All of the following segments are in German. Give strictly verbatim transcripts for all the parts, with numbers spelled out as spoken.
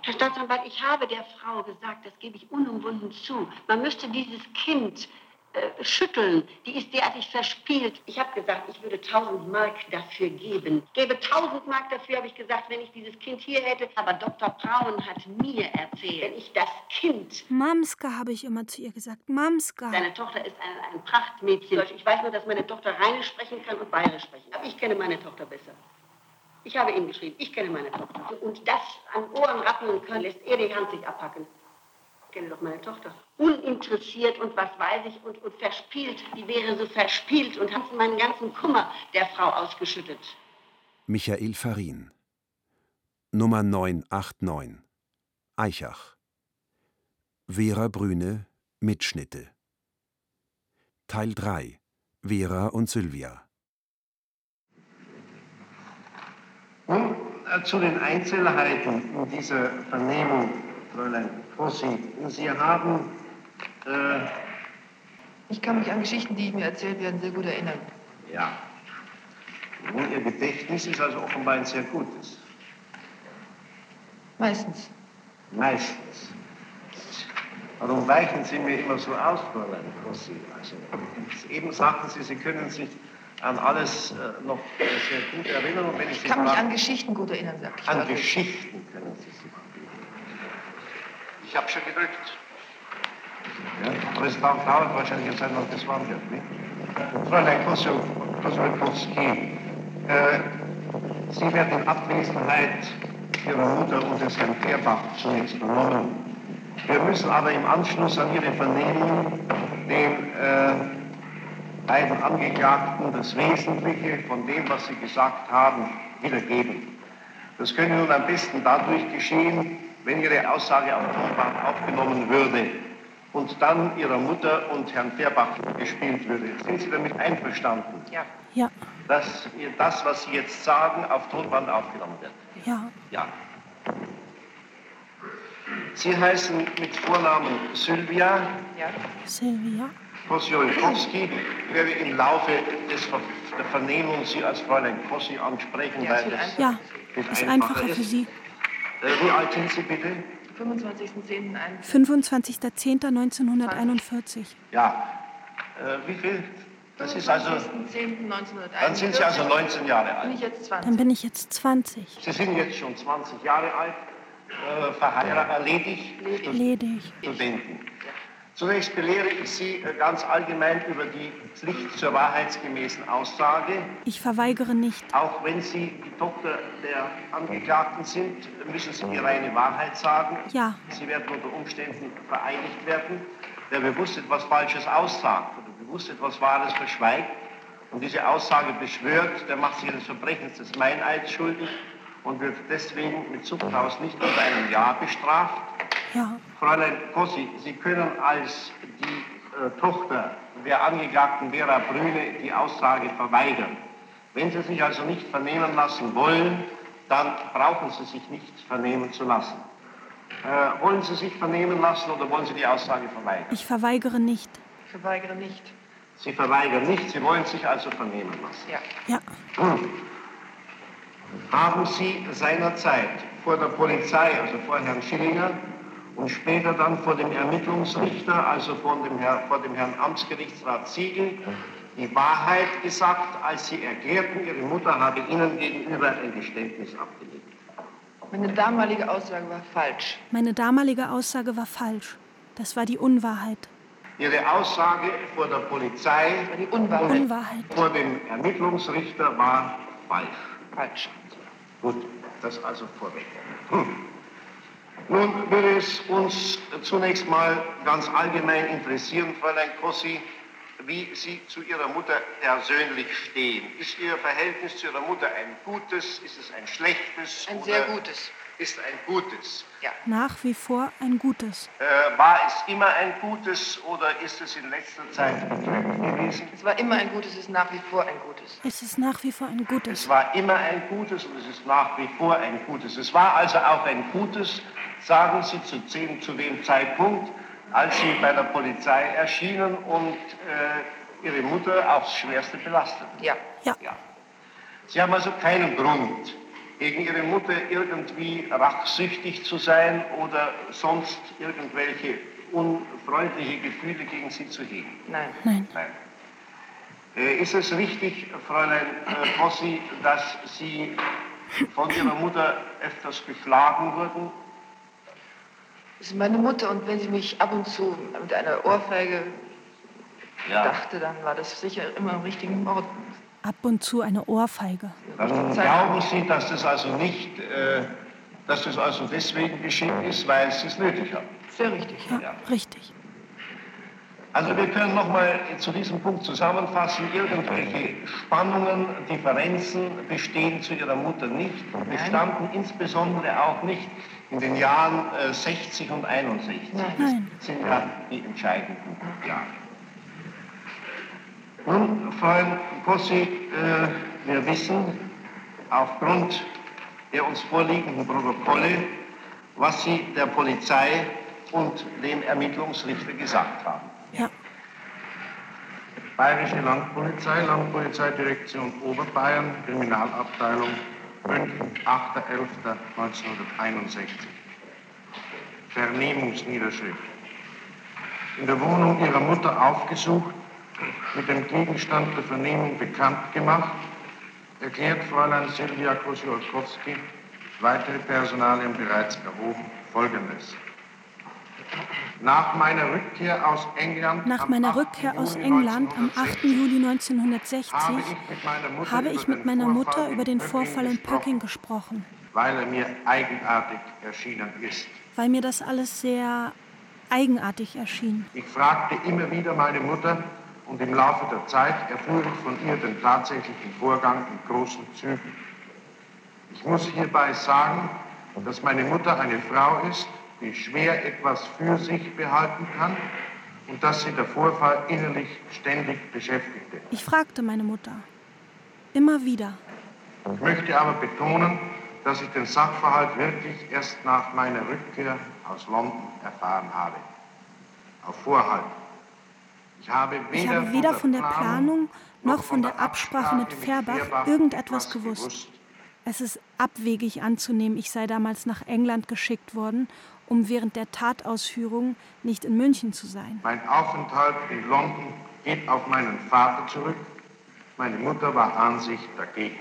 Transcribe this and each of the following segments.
Herr Staatsanwalt, ich habe der Frau gesagt, das gebe ich unumwunden zu, man müsste dieses Kind äh, schütteln. Die ist derartig verspielt. Ich habe gesagt, ich würde tausend Mark dafür geben. Ich gebe tausend Mark dafür, habe ich gesagt, wenn ich dieses Kind hier hätte. Aber Doktor Braun hat mir erzählt, wenn ich das Kind... Mamska, habe ich immer zu ihr gesagt. Mamska. Seine Tochter ist ein, ein Prachtmädchen. Ich weiß nur, dass meine Tochter Rheinisch sprechen kann und Bayerisch sprechen. Aber ich kenne meine Tochter besser. Ich habe ihm geschrieben, ich kenne meine Tochter. Und das an Ohren rappeln können, lässt er die Hand sich abhacken. Ich kenne doch meine Tochter. Uninteressiert und was weiß ich und, und verspielt. Die wäre so verspielt und hat meinen ganzen Kummer der Frau ausgeschüttet. Michael Farin. Nummer neun acht neun. Aichach. Vera Brüne, Mitschnitte. Teil drei. Vera und Sylvia. Nun äh, zu den Einzelheiten in dieser Vernehmung, Fräulein Kossi. Sie haben... Äh, ich kann mich an Geschichten, die mir erzählt werden, sehr gut erinnern. Ja. Nun, Ihr Gedächtnis ist also offenbar ein sehr gutes. Meistens. Meistens. Warum weichen Sie mir immer so aus, Fräulein Kossi? Also, eben sagten Sie, Sie können sich an alles äh, noch sehr gut erinnern. Und wenn ich ich kann mich an Geschichten gut erinnern, sag ich. An Geschichten können Sie sich. Ich habe schon gedrückt. Ja, aber es dauert wahrscheinlich jetzt noch das Wort wird, nicht? Fräulein Kosowski, äh, Sie werden in Abwesenheit Ihrer Mutter und des Herrn Fehrbach zunächst vernommen. Wir müssen aber im Anschluss an Ihre Vernehmung den äh, beiden Angeklagten das Wesentliche von dem, was sie gesagt haben, wiedergeben. Das könnte nun am besten dadurch geschehen, wenn Ihre Aussage auf Tonband aufgenommen würde und dann Ihrer Mutter und Herrn Fehrbach gespielt würde. Sind Sie damit einverstanden? Ja. Ja. Dass das, was Sie jetzt sagen, auf Tonband aufgenommen wird? Ja. Ja. Sie heißen mit Vornamen Sylvia. Ja. Sylvia. Kosciuszko. Ich werde im Laufe des Ver der Vernehmung Sie als Fräulein Kossi ansprechen, ja, weil das ja, ist einfacher für Sie. Äh, wie alt sind Sie bitte? fünfundzwanzigster zehnter fünfundzwanzigster zehnter neunzehnhunderteinundvierzig. Ja. Äh, wie viel? Das ist also... fünfundzwanzigster zehnter neunzehnhunderteinundvierzig. Dann sind Sie also neunzehn Jahre alt. Bin ich jetzt zwanzig. Dann bin ich jetzt zwanzig. Sie sind jetzt schon zwanzig Jahre alt, äh, verheiratet, erledigt, ledig. Ledig. Studenten. Zunächst belehre ich Sie ganz allgemein über die Pflicht zur wahrheitsgemäßen Aussage. Ich verweigere nicht. Auch wenn Sie die Tochter der Angeklagten sind, müssen Sie die reine Wahrheit sagen. Ja. Sie werden unter Umständen vereidigt werden. Wer bewusst etwas Falsches aussagt oder bewusst etwas Wahres verschweigt und diese Aussage beschwört, der macht sich eines Verbrechens des Meineids schuldig und wird deswegen mit Zuchthaus nicht unter einem Jahr bestraft. Ja. Fräulein Kossi, Sie können als die äh, Tochter der Angeklagten Vera Brüne die Aussage verweigern. Wenn Sie sich also nicht vernehmen lassen wollen, dann brauchen Sie sich nicht vernehmen zu lassen. Äh, wollen Sie sich vernehmen lassen oder wollen Sie die Aussage verweigern? Ich verweigere nicht. Ich verweigere nicht. Sie verweigern nicht, Sie wollen sich also vernehmen lassen. Ja. Ja. Hm. Haben Sie seinerzeit vor der Polizei, also vor Herrn Schillinger, und später dann vor dem Ermittlungsrichter, also vor dem, Herr, vor dem Herrn Amtsgerichtsrat Ziegel, die Wahrheit gesagt, als Sie erklärten, Ihre Mutter habe Ihnen gegenüber ein Geständnis abgelegt? Meine damalige Aussage war falsch. Meine damalige Aussage war falsch. Das war die Unwahrheit. Ihre Aussage vor der Polizei war die Unwahrheit. und Unwahrheit. vor dem Ermittlungsrichter war falsch. Falsch. Gut, das also vorweg. Hm. Nun würde es uns zunächst mal ganz allgemein interessieren, Fräulein Kossi, wie Sie zu Ihrer Mutter persönlich stehen. Ist Ihr Verhältnis zu Ihrer Mutter ein gutes, ist es ein schlechtes? Ein sehr gutes. Ist ein gutes. Ja. Nach wie vor ein gutes. Äh, war es immer ein gutes oder ist es in letzter Zeit betrübt gewesen? Es war immer ein gutes, es ist nach wie vor ein gutes. Es ist nach wie vor ein gutes. Es war immer ein gutes und es ist nach wie vor ein gutes. Es war also auch ein gutes, sagen Sie, zu dem, zu dem Zeitpunkt, als Sie bei der Polizei erschienen und äh, Ihre Mutter aufs Schwerste belasteten. Ja. Ja. Ja. Sie haben also keinen Grund, gegen Ihre Mutter irgendwie rachsüchtig zu sein oder sonst irgendwelche unfreundliche Gefühle gegen sie zu hegen? Nein. Nein. Nein. Äh, ist es richtig, Fräulein äh, Bossi, dass Sie von Ihrer Mutter öfters geschlagen wurden? Das ist meine Mutter und wenn sie mich ab und zu mit einer Ohrfeige Ja. dachte, dann war das sicher immer am richtigen Ort. Ab und zu eine Ohrfeige. Dann glauben Sie, dass das also nicht, äh, dass das also deswegen geschehen ist, weil Sie es nötig haben? Sehr richtig. Ja, Ja. richtig. Also wir können nochmal zu diesem Punkt zusammenfassen, irgendwelche Spannungen, Differenzen bestehen zu Ihrer Mutter nicht, bestanden insbesondere auch nicht in den Jahren äh, sechzig und einundsechzig. Nein. Das sind ja die entscheidenden Jahre. Nun, Fräulein Bossi, äh, wir wissen aufgrund der uns vorliegenden Protokolle, was Sie der Polizei und dem Ermittlungsrichter gesagt haben. Ja. Bayerische Landpolizei, Landpolizeidirektion Oberbayern, Kriminalabteilung, München, achter elfter neunzehnhunderteinundsechzig. Vernehmungsniederschrift. In der Wohnung ihrer Mutter aufgesucht, mit dem Gegenstand der Vernehmung bekannt gemacht, erklärt Fräulein Silvia Kosiolkowski, weitere Personalien bereits erhoben, Folgendes. Nach meiner Rückkehr aus England, Nach meiner Rückkehr aus England am achten Juli neunzehnhundertsechzig habe ich mit meiner Mutter über den Vorfall in Pöcking gesprochen, weil er mir eigenartig erschienen ist. weil mir das alles sehr eigenartig erschien. Ich fragte immer wieder meine Mutter und im Laufe der Zeit erfuhr ich von ihr den tatsächlichen Vorgang in großen Zügen. Ich muss hierbei sagen, dass meine Mutter eine Frau ist, die schwer etwas für sich behalten kann und dass sie der Vorfall innerlich ständig beschäftigte. Ich fragte meine Mutter. Immer wieder. Ich möchte aber betonen, dass ich den Sachverhalt wirklich erst nach meiner Rückkehr aus London erfahren habe. Auf Vorhalt. Ich habe weder, Ich habe weder von der Planung noch von der Absprache mit Fehrbach irgendetwas gewusst. Es ist abwegig anzunehmen, ich sei damals nach England geschickt worden, um während der Tatausführung nicht in München zu sein. Mein Aufenthalt in London geht auf meinen Vater zurück. Meine Mutter war an sich dagegen.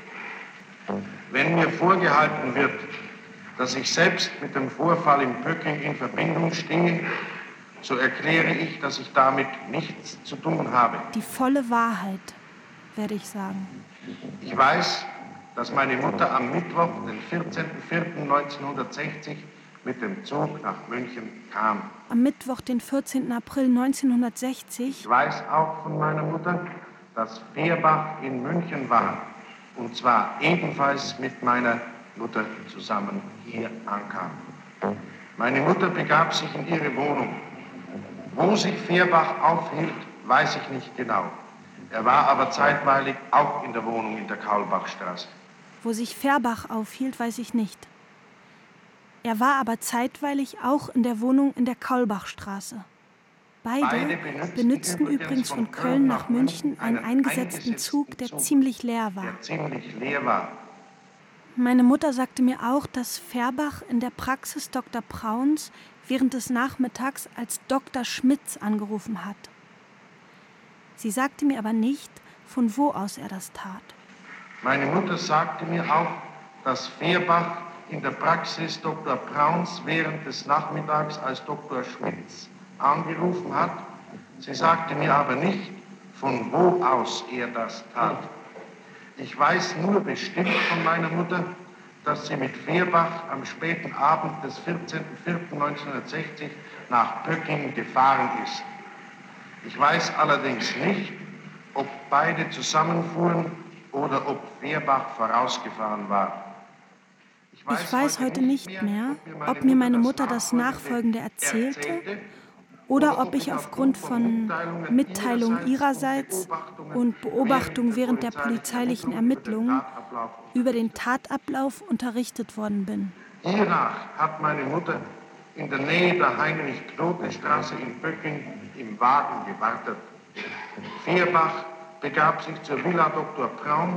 Wenn mir vorgehalten wird, dass ich selbst mit dem Vorfall in Pöcking in Verbindung stehe, so erkläre ich, dass ich damit nichts zu tun habe. Die volle Wahrheit, werde ich sagen. Ich weiß, dass meine Mutter am Mittwoch, den vierzehnten vierten neunzehnhundertsechzig, mit dem Zug nach München kam. Am Mittwoch, den vierzehnten April neunzehnhundertsechzig, Ich weiß auch von meiner Mutter, dass Fehrbach in München war. Und zwar ebenfalls mit meiner Mutter zusammen hier ankam. Meine Mutter begab sich in ihre Wohnung. Wo sich Fehrbach aufhielt, weiß ich nicht genau. Er war aber zeitweilig auch in der Wohnung in der Kaulbachstraße. wo sich Fehrbach aufhielt, weiß ich nicht. Er war aber zeitweilig auch in der Wohnung in der Kaulbachstraße. Beide, Beide benutzten, benutzten übrigens von Köln nach München einen eingesetzten Zug, der ziemlich leer war. Der ziemlich leer war. Meine Mutter sagte mir auch, dass Fehrbach in der Praxis Doktor Brauns während des Nachmittags als Doktor Schmitz angerufen hat. Sie sagte mir aber nicht, von wo aus er das tat. Meine Mutter sagte mir auch, dass Fehrbach in der Praxis Doktor Brauns während des Nachmittags als Doktor Schmitz angerufen hat. Sie sagte mir aber nicht, von wo aus er das tat. Ich weiß nur bestimmt von meiner Mutter, dass sie mit Fehrbach am späten Abend des vierzehnten vierten neunzehnhundertsechzig nach Pöcking gefahren ist. Ich weiß allerdings nicht, ob beide zusammenfuhren oder ob Fehrbach vorausgefahren war. Ich weiß heute nicht mehr, ob mir meine Mutter das Nachfolgende erzählte oder ob ich aufgrund von Mitteilungen ihrerseits und Beobachtung während der polizeilichen Ermittlungen über den Tatablauf unterrichtet worden bin. Hiernach hat meine Mutter in der Nähe der Heinrich-Knote-Straße in Pöcking im Wagen gewartet. Fehrbach begab sich zur Villa Doktor Braun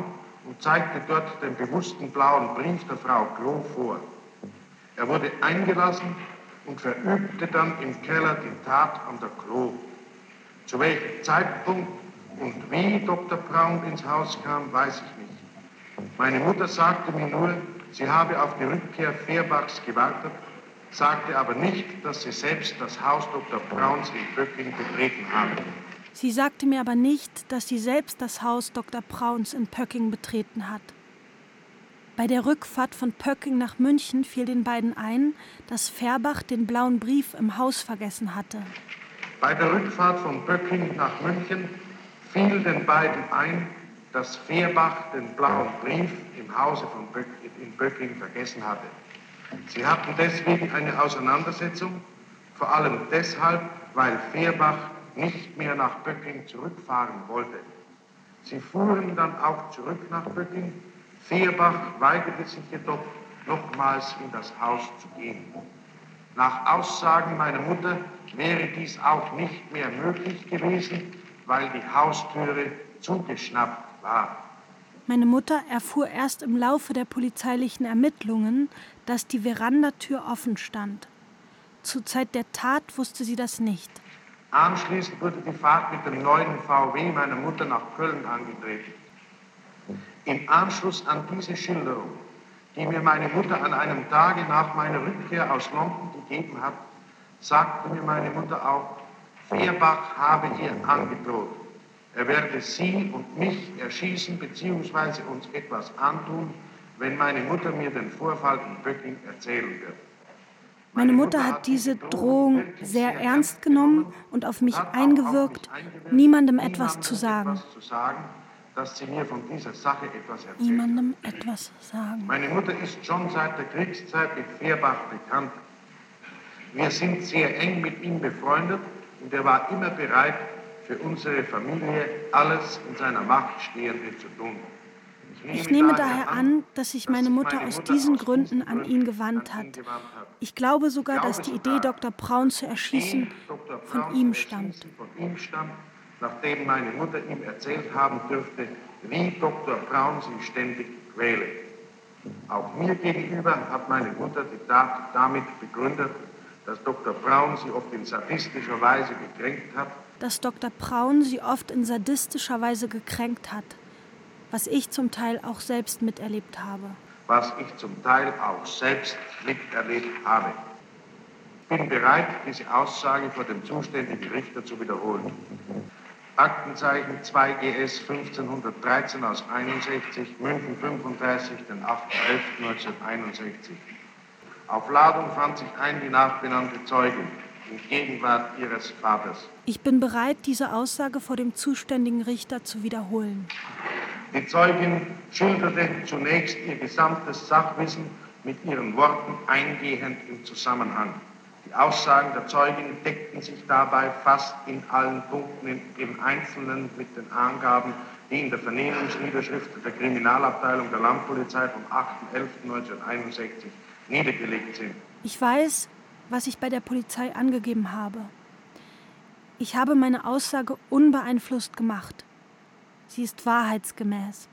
und zeigte dort den bewussten blauen Brief der Frau Klo vor. Er wurde eingelassen und verübte dann im Keller die Tat an der Klo. Zu welchem Zeitpunkt und wie Doktor Braun ins Haus kam, weiß ich nicht. Meine Mutter sagte mir nur, sie habe auf die Rückkehr Fehrbachs gewartet, sagte aber nicht, dass sie selbst das Haus Doktor Brauns in Pöcking betreten habe. Sie sagte mir aber nicht, dass sie selbst das Haus Doktor Brauns in Pöcking betreten hat. Bei der Rückfahrt von Pöcking nach München fiel den beiden ein, dass Fehrbach den blauen Brief im Haus vergessen hatte. Bei der Rückfahrt von Pöcking nach München fiel den beiden ein, dass Fehrbach den blauen Brief im Hause von Pöcking, in Pöcking vergessen hatte. Sie hatten deswegen eine Auseinandersetzung, vor allem deshalb, weil Fehrbach nicht mehr nach Pöcking zurückfahren wollte. Sie fuhren dann auch zurück nach Pöcking. Fehrbach weigerte sich jedoch, nochmals in das Haus zu gehen. Nach Aussagen meiner Mutter wäre dies auch nicht mehr möglich gewesen, weil die Haustüre zugeschnappt war. Meine Mutter erfuhr erst im Laufe der polizeilichen Ermittlungen, dass die Verandatür offen stand. Zur Zeit der Tat wusste sie das nicht. Anschließend wurde die Fahrt mit dem neuen V W meiner Mutter nach Köln angetreten. Im Anschluss an diese Schilderung, die mir meine Mutter an einem Tage nach meiner Rückkehr aus London gegeben hat, sagte mir meine Mutter auch, Fehrbach habe ihr angedroht. Er werde sie und mich erschießen bzw. uns etwas antun, wenn meine Mutter mir den Vorfall in Pöcking erzählen wird. Meine Mutter hat diese Drohung sehr ernst genommen und auf mich eingewirkt, niemandem etwas zu sagen. Dass sie mir von dieser Sache etwas erzählt. Niemandem etwas sagen. Meine Mutter ist schon seit der Kriegszeit mit Fehrbach bekannt. Wir sind sehr eng mit ihm befreundet und er war immer bereit, für unsere Familie alles in seiner Macht Stehende zu tun. Ich nehme, ich nehme daher an, dass sich meine Mutter aus diesen Gründen an ihn gewandt hat. Ich glaube sogar, dass die Idee, Doktor Braun zu erschießen, von ihm stammt. Nachdem meine Mutter ihm erzählt haben dürfte, wie Doktor Braun sie ständig quäle. Auch mir gegenüber hat meine Mutter die Tat damit begründet, dass Doktor Braun sie oft in sadistischer Weise gekränkt hat. Dass Doktor Braun sie oft in sadistischer Weise gekränkt hat, was ich zum Teil auch selbst miterlebt habe. Was ich zum Teil auch selbst miterlebt habe. Ich bin bereit, diese Aussage vor dem zuständigen Richter zu wiederholen. Aktenzeichen zwei G S fünfzehnhundertdreizehn aus einundsechzig, München fünfunddreißig, den achter elfter neunzehnhunderteinundsechzig. Auf Ladung fand sich ein die nachbenannte Zeugin in Gegenwart ihres Vaters. Ich bin bereit, diese Aussage vor dem zuständigen Richter zu wiederholen. Die Zeugin schilderte zunächst ihr gesamtes Sachwissen mit ihren Worten eingehend im Zusammenhang. Die Aussagen der Zeugin deckten sich dabei fast in allen Punkten im Einzelnen mit den Angaben, die in der Vernehmungsniederschrift der Kriminalabteilung der Landpolizei vom achter elfter neunzehnhunderteinundsechzig niedergelegt sind. Ich weiß, was ich bei der Polizei angegeben habe. Ich habe meine Aussage unbeeinflusst gemacht. Sie ist wahrheitsgemäß.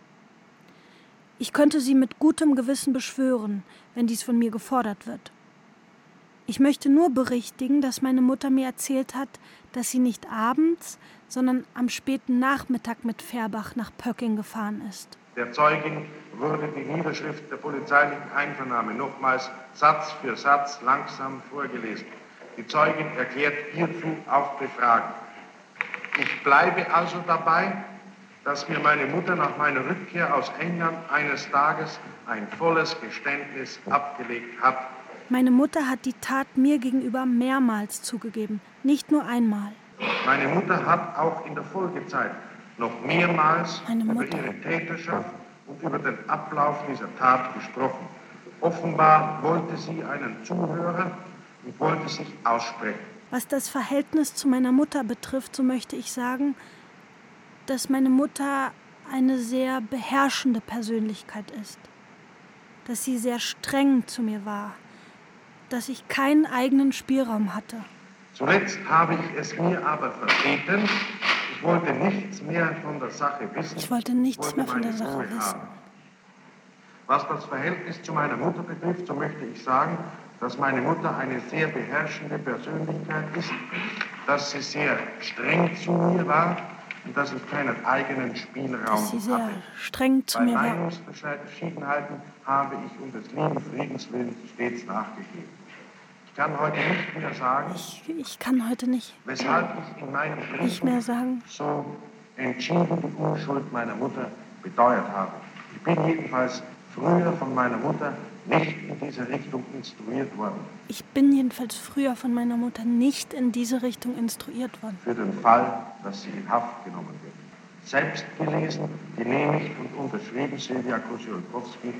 Ich könnte sie mit gutem Gewissen beschwören, wenn dies von mir gefordert wird. Ich möchte nur berichtigen, dass meine Mutter mir erzählt hat, dass sie nicht abends, sondern am späten Nachmittag mit Fehrbach nach Pöcking gefahren ist. Der Zeugin wurde die Niederschrift der polizeilichen Einvernahme nochmals Satz für Satz langsam vorgelesen. Die Zeugin erklärt hierzu auf Befragen. Ich bleibe also dabei, dass mir meine Mutter nach meiner Rückkehr aus England eines Tages ein volles Geständnis abgelegt hat. Meine Mutter hat die Tat mir gegenüber mehrmals zugegeben, nicht nur einmal. Meine Mutter hat auch in der Folgezeit noch mehrmals über ihre Täterschaft und über den Ablauf dieser Tat gesprochen. Offenbar wollte sie einen Zuhörer und wollte sich aussprechen. Was das Verhältnis zu meiner Mutter betrifft, so möchte ich sagen, dass meine Mutter eine sehr beherrschende Persönlichkeit ist. Dass sie sehr streng zu mir war. Dass ich keinen eigenen Spielraum hatte. Zuletzt habe ich es mir aber verbeten. Ich wollte nichts mehr von der Sache wissen. Ich wollte nichts mehr von der Sache wissen. Was das Verhältnis zu meiner Mutter betrifft, so möchte ich sagen, dass meine Mutter eine sehr beherrschende Persönlichkeit ist, dass sie sehr streng zu mir war und dass ich keinen eigenen Spielraum dass sie sehr hatte. streng zu Bei mir war. Meinungsverschiedenheiten habe ich um des lieben Friedens willen stets nachgegeben. Ich kann heute nicht mehr sagen, Ich, ich kann heute nicht, weshalb ich in meinen nicht mehr Briefen sagen. so entschieden die Unschuld meiner Mutter beteuert habe. Ich bin jedenfalls früher von meiner Mutter nicht in diese Richtung instruiert worden. Ich bin jedenfalls früher von meiner Mutter nicht in diese Richtung instruiert worden. Für den Fall, dass sie in Haft genommen wird. Selbst gelesen, genehmigt und unterschrieben Silvia Kosiolkowski.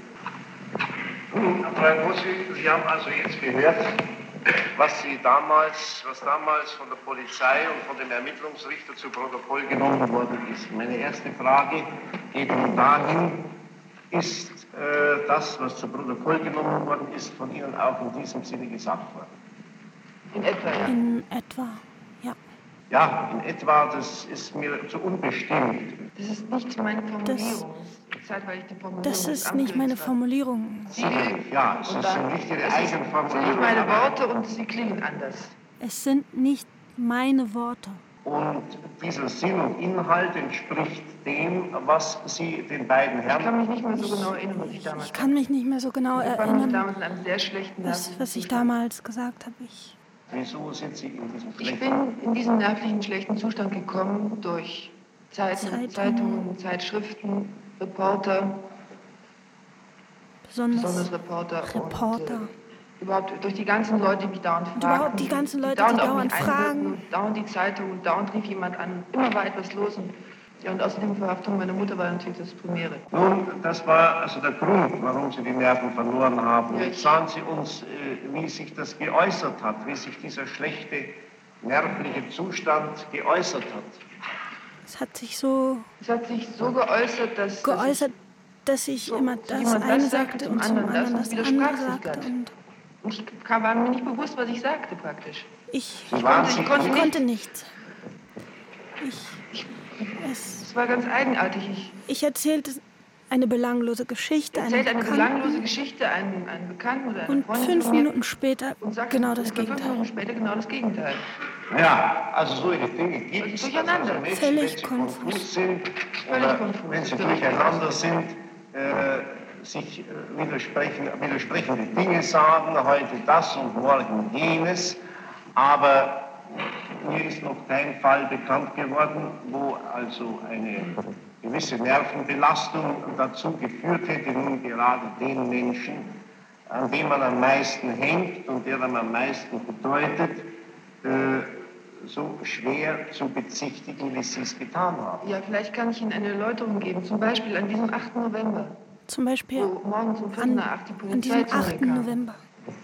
Nun, Frau Kossi, Sie haben also jetzt gehört, was Sie damals, was damals von der Polizei und von dem Ermittlungsrichter zu Protokoll genommen worden ist. Meine erste Frage geht nun dahin, ist äh, das, was zu Protokoll genommen worden ist, von Ihnen auch in diesem Sinne gesagt worden? In etwa, ja. In etwa, ja. Ja, in etwa, das ist mir zu unbestimmt. Das ist nicht meine Formulierung. Das, Zeitweilig die Formulierung das des ist nicht meine Amtsgerichts war. Formulierung. Sie, Ja, es und ist dann- nicht Ihre es ist- Eigenformulierung. sind nicht meine Worte und sie klingen anders. Es sind nicht meine Worte. Und dieser Sinn und Inhalt entspricht dem, was Sie den beiden Ich kann Herren... mich nicht mehr so genau erinnern, was ich damals Ich kann mich nicht mehr so genau Ich war erinnern, damals in einem sehr schlechten was, nervlichen was ich Zustand. damals gesagt habe. Ich, Wieso sind Sie in diesem Ich schlechten... bin in diesen nervlichen schlechten Zustand gekommen durch Zeiten, Zeitungen. Zeitungen, Zeitschriften, Reporter, besonders, besonders Reporter, Reporter. und äh, überhaupt durch die ganzen Leute, die mich dauernd fragen. überhaupt die ganzen Leute, die auf dauernd mich einwirken fragen. und dauernd die Zeitung und dauernd rief jemand an. Immer war etwas los. Und, ja, und außerdem Verhaftung meiner Mutter war natürlich das Primäre. Nun, das war also der Grund, warum Sie die Nerven verloren haben. Ja, Jetzt ich- sagen Sie uns, äh, wie sich das geäußert hat, wie sich dieser schlechte nervliche Zustand geäußert hat. Es hat sich so Es hat sich so geäußert, dass... geäußert, dass ich so- immer so das jemand das eine sagte sagte zum und zum anderen das anderen und das widersprach andere sich sagte. glatt. Und Und ich kam, war mir nicht bewusst, was ich sagte praktisch. ich, Sie waren Ich Sie konnte ich nicht- konnte nichts. Ich, es, Es war ganz eigenartig. Ich ich erzählte eine belanglose Geschichte, eine erzählte eine Bekannten, belanglose Geschichte einem, einem Bekannten oder einer und Freundin fünf von mir Minuten später und sagte genau das ungefähr fünf Gegenteil. Minuten später genau das Gegenteil. Ja, also solche Dinge gibt Also es. durcheinander. Also Menschen, Völlig wenn sie konfus konfus. sind Völlig oder konfus. wenn sie durcheinander sind, äh, sich äh, widersprechen, widersprechende Dinge sagen, heute das und morgen jenes. Aber mir ist noch kein Fall bekannt geworden, wo also eine gewisse Nervenbelastung dazu geführt hätte, nun gerade den Menschen, an dem man am meisten hängt und der einem am meisten bedeutet, äh, so schwer zu bezichtigen, wie Sie es getan haben. Ja, vielleicht kann ich Ihnen eine Erläuterung geben. Zum Beispiel an diesem achten November, Zum Beispiel wo morgens um Viertel an, nach acht die an Polizei diesem zu mir achten kam. November.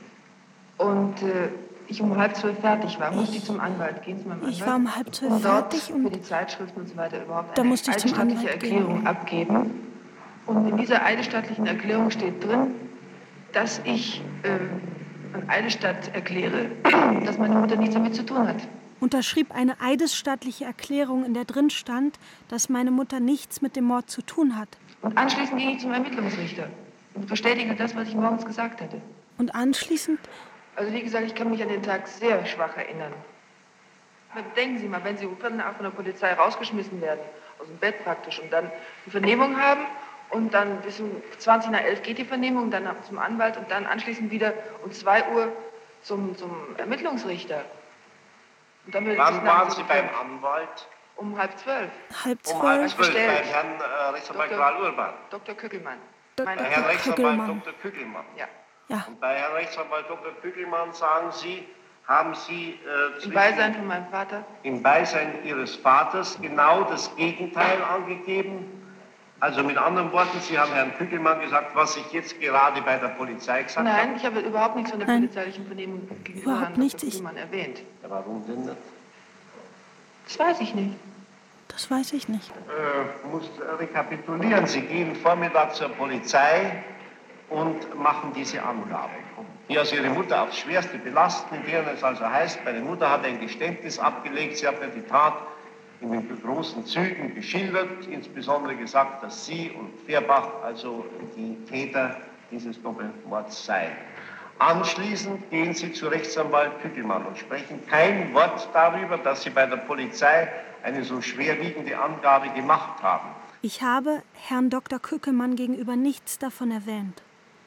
Und äh, ich um halb zwölf fertig war, musste ich zum Anwalt gehen, zu meinem Anwalt. Ich war um halb zwölf um dort fertig für und die Zeitschriften und so weiter überhaupt da eine musste ich zum eidesstattliche Anwalt gehen. Erklärung abgeben. Und in dieser eidesstattlichen Erklärung steht drin, dass ich äh, an Eidesstatt erkläre, dass meine Mutter nichts damit zu tun hat. unterschrieb eine eidesstattliche Erklärung, in der drin stand, dass meine Mutter nichts mit dem Mord zu tun hat. Und anschließend ging ich zum Ermittlungsrichter und bestätigte das, was ich morgens gesagt hatte. Und anschließend, Also wie gesagt, ich kann mich an den Tag sehr schwach erinnern. Aber denken Sie mal, wenn Sie um Viertel nach acht von der Polizei rausgeschmissen werden, aus dem Bett praktisch, und dann die Vernehmung haben und dann bis um zwanzig nach elf geht die Vernehmung, dann zum Anwalt und dann anschließend wieder um zwei Uhr zum, zum Ermittlungsrichter. Und dann wird- Wann waren Sie beim Anwalt? Um halb zwölf. halb Um halb zwölf, zwölf bestellt. beim Herrn äh, Rechtsanwalt Doktor- Karl Urban. Doktor Köckelmann. Dok- Meine- Bei Herrn Doktor Rechtsanwalt Kügelmann. Doktor Kügelmann. Ja. Ja, Und bei Herrn Rechtsanwalt Doktor Kügelmann sagen Sie, haben Sie äh, Im zwischen- Beisein von meinem Vater. im Beisein Ihres Vaters genau das Gegenteil angegeben? Also mit anderen Worten, Sie haben Herrn Kügelmann gesagt, was ich jetzt gerade bei der Polizei gesagt Nein, habe? ich habe überhaupt nichts von der Nein. polizeilichen Vernehmung gegenüber Überhaupt Herrn nichts. Doktor Ich- Kühlmann erwähnt. Ja, warum denn nicht? Das weiß ich nicht. das weiß ich nicht. Äh, muss rekapitulieren. Sie gehen Vormittag zur Polizei und machen diese Angabe, die also Ihre Mutter aufs Schwerste belasten, in deren es also heißt, meine Mutter hat ein Geständnis abgelegt, sie hat mir die Tat in den großen Zügen geschildert, insbesondere gesagt, dass Sie und Fehrbach also die Täter dieses Doppelmords seien. Anschließend gehen Sie zu Rechtsanwalt Kügelmann und sprechen kein Wort darüber, dass Sie bei der Polizei eine so schwerwiegende Angabe gemacht haben. Ich habe Herrn Doktor Kügelmann gegenüber nichts davon erwähnt.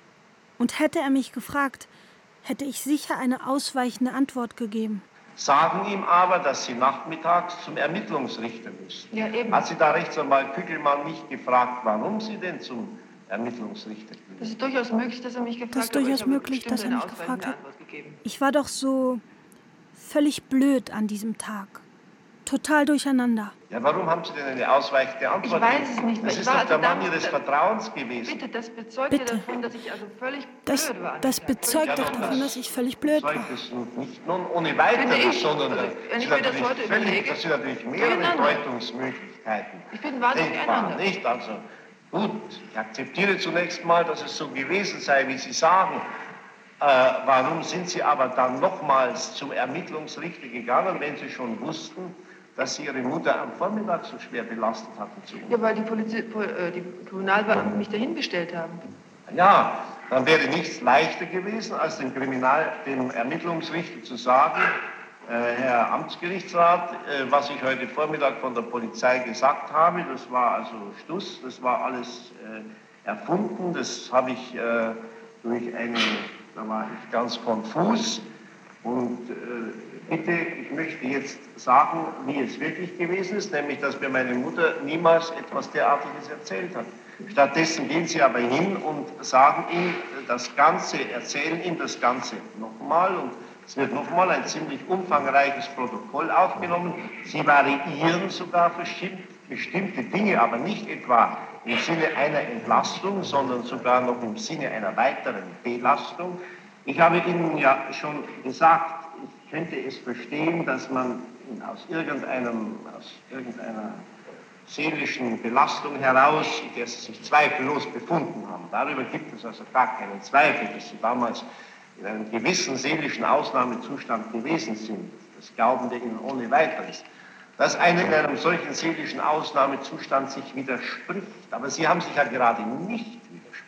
Und hätte er mich gefragt, hätte ich sicher eine ausweichende Antwort gegeben. Sagen ihm aber, dass Sie nachmittags zum Ermittlungsrichter müssen. Ja, eben. Hat Sie da Rechtsanwalt Kügelmann nicht gefragt, warum Sie denn zum Ermittlungsrichter gehen? Das ist durchaus möglich, dass er mich gefragt hat. Das ist durchaus möglich, dass er mich gefragt hat. Ich war doch so völlig blöd an diesem Tag. Total durcheinander. Ja, warum haben Sie denn eine ausweichende Antwort? Ich weiß es nicht mehr. Das ist doch der Mann Ihres Vertrauens gewesen. Bitte, das bezeugt Bitte. ja davon, dass ich also völlig Das, blöd war. das bezeugt doch davon, dass ich völlig blöd war. Das bezeugt es nicht nun ohne weiteres, sondern also, wenn ich mir das heute völlig, überlege, das sind natürlich mehrere durcheinander. Deutungsmöglichkeiten. Ich bin wahnsinnig denkbar, nicht? Also gut, ich akzeptiere zunächst mal, dass es so gewesen sei, wie Sie sagen. Äh, warum sind Sie aber dann nochmals zum Ermittlungsrichter gegangen, wenn Sie schon wussten, dass Sie Ihre Mutter am Vormittag so schwer belastet hatten? Zu ja, weil die, Polizi die Kriminalbeamten mich dahin bestellt haben. Ja, dann wäre nichts leichter gewesen, als dem Kriminal, dem Ermittlungsrichter zu sagen, äh, Herr Amtsgerichtsrat, äh, was ich heute Vormittag von der Polizei gesagt habe, das war also Stuss, das war alles äh, erfunden, das habe ich äh, durch eine, da war ich ganz konfus. Und äh, bitte, ich möchte jetzt sagen, wie es wirklich gewesen ist, nämlich, dass mir meine Mutter niemals etwas derartiges erzählt hat. Stattdessen gehen Sie aber hin und sagen ihm das Ganze, erzählen ihm das Ganze nochmal und es wird nochmal ein ziemlich umfangreiches Protokoll aufgenommen. Sie variieren sogar bestimmte Dinge, aber nicht etwa im Sinne einer Entlastung, sondern sogar noch im Sinne einer weiteren Belastung. Ich habe Ihnen ja schon gesagt, ich könnte es verstehen, dass man aus, irgendeinem, aus irgendeiner seelischen Belastung heraus, in der Sie sich zweifellos befunden haben. Darüber gibt es also gar keinen Zweifel, dass Sie damals in einem gewissen seelischen Ausnahmezustand gewesen sind. Das glauben wir Ihnen ohne weiteres. Dass einer in einem solchen seelischen Ausnahmezustand sich widerspricht, aber Sie haben sich ja gerade nicht widersprochen,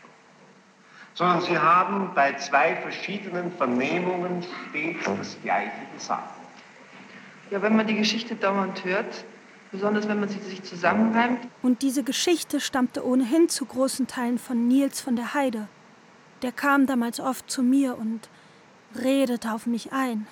sondern Sie haben bei zwei verschiedenen Vernehmungen stets das Gleiche gesagt. Ja, wenn man die Geschichte dauernd hört, besonders wenn man sie sich zusammenreimt. Und diese Geschichte stammte ohnehin zu großen Teilen von Nils von der Heide. Der kam damals oft zu mir und redete auf mich ein.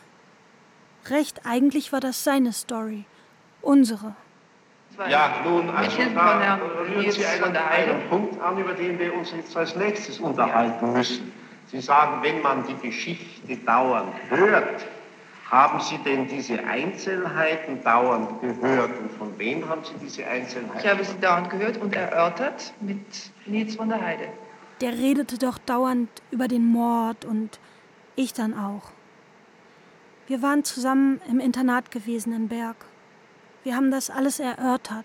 Recht eigentlich war das seine Story, unsere. Ja, nun, also da rühren Sie einen, von der Heide. einen Punkt an, über den wir uns jetzt als nächstes unterhalten müssen. Sie sagen, wenn man die Geschichte dauernd hört, haben Sie denn diese Einzelheiten dauernd gehört? Und von wem haben Sie diese Einzelheiten? Ich habe sie dauernd gehört und erörtert mit Nils von der Heide. Der redete doch dauernd über den Mord und ich dann auch. Wir waren zusammen im Internat gewesen in Berg. Wir haben das alles erörtert.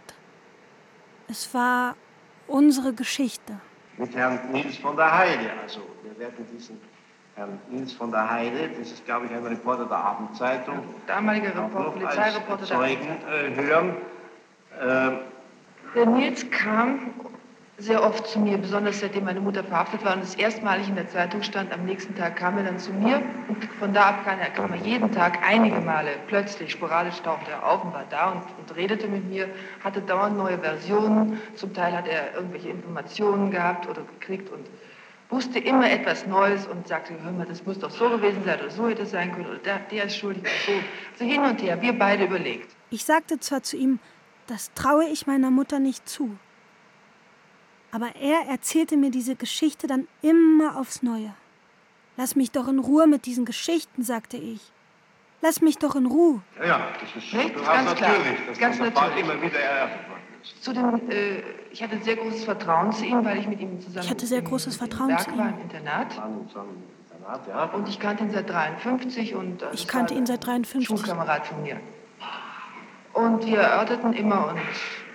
Es war unsere Geschichte. Mit Herrn Nils von der Heide, also wir werden diesen Herrn Nils von der Heide, das ist, glaube ich, ein Reporter der Abendzeitung, damaliger Report, Polizeireporter der Zeugen äh, hören. Äh, Der Nils kam sehr oft zu mir, besonders seitdem meine Mutter verhaftet war und es erstmalig in der Zeitung stand. Am nächsten Tag kam er dann zu mir und von da ab kam er, kam er jeden Tag einige Male, plötzlich, sporadisch tauchte er auf und war da und, und redete mit mir, hatte dauernd neue Versionen. Zum Teil hat er irgendwelche Informationen gehabt oder gekriegt und wusste immer etwas Neues und sagte, hör mal, das muss doch so gewesen sein oder so hätte es sein können oder der, der ist schuldig oder so. So hin und her, wir beide überlegt. Ich sagte zwar zu ihm, das traue ich meiner Mutter nicht zu. Aber er erzählte mir diese Geschichte dann immer aufs Neue. Lass mich doch in Ruhe mit diesen Geschichten, sagte ich. Lass mich doch in Ruhe. Ja, ja, das ist Nicht? du Ganz hast klar. natürlich, dass Ganz das der Fall natürlich. immer wieder erörtert worden ist. Zudem, äh, ich hatte sehr großes Vertrauen zu ihm, weil ich mit ihm zusammen Ich hatte sehr im, großes im Vertrauen Berg zu ihm. war, im Internat. Ja. Und ich kannte ihn seit dreiundfünfzig und äh, Ich kannte ihn seit dreiundfünfzig. Schulkamerad von mir. Und wir erörterten immer und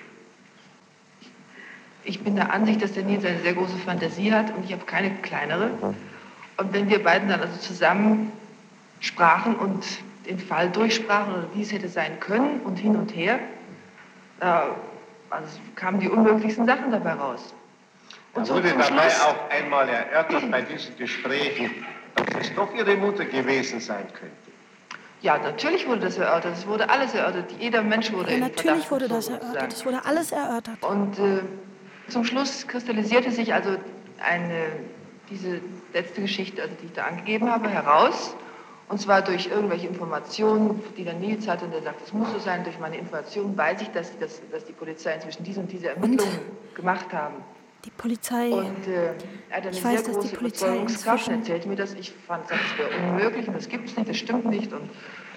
ich bin der Ansicht, dass der Nils eine sehr große Fantasie hat und ich habe keine kleinere. Und wenn wir beiden dann also zusammen sprachen und den Fall durchsprachen oder wie es hätte sein können und hin und her, Da also, kamen die unmöglichsten Sachen dabei raus. Und so wurde dabei Schluss auch einmal erörtert bei diesen Gesprächen, dass es doch Ihre Mutter gewesen sein könnte. Ja, natürlich wurde das erörtert. Es wurde alles erörtert. Jeder Mensch wurde ja, in natürlich Verdacht wurde das gezogen, erörtert. Es wurde alles erörtert. Und äh, zum Schluss kristallisierte sich also eine, diese letzte Geschichte, also die ich da angegeben habe, heraus. Und zwar durch irgendwelche Informationen, die der Nils hatte. Und der sagt, das muss so sein. Durch meine Informationen weiß ich, dass, dass, dass die Polizei inzwischen diese und diese Ermittlungen und gemacht haben. Die Polizei. Und äh, er hat eine ich sehr weiß, große dass die Polizei Überzeugungskraft. inzwischen... erzählte mir das. Ich fand, das wäre unmöglich und das gibt es nicht, das stimmt nicht. Und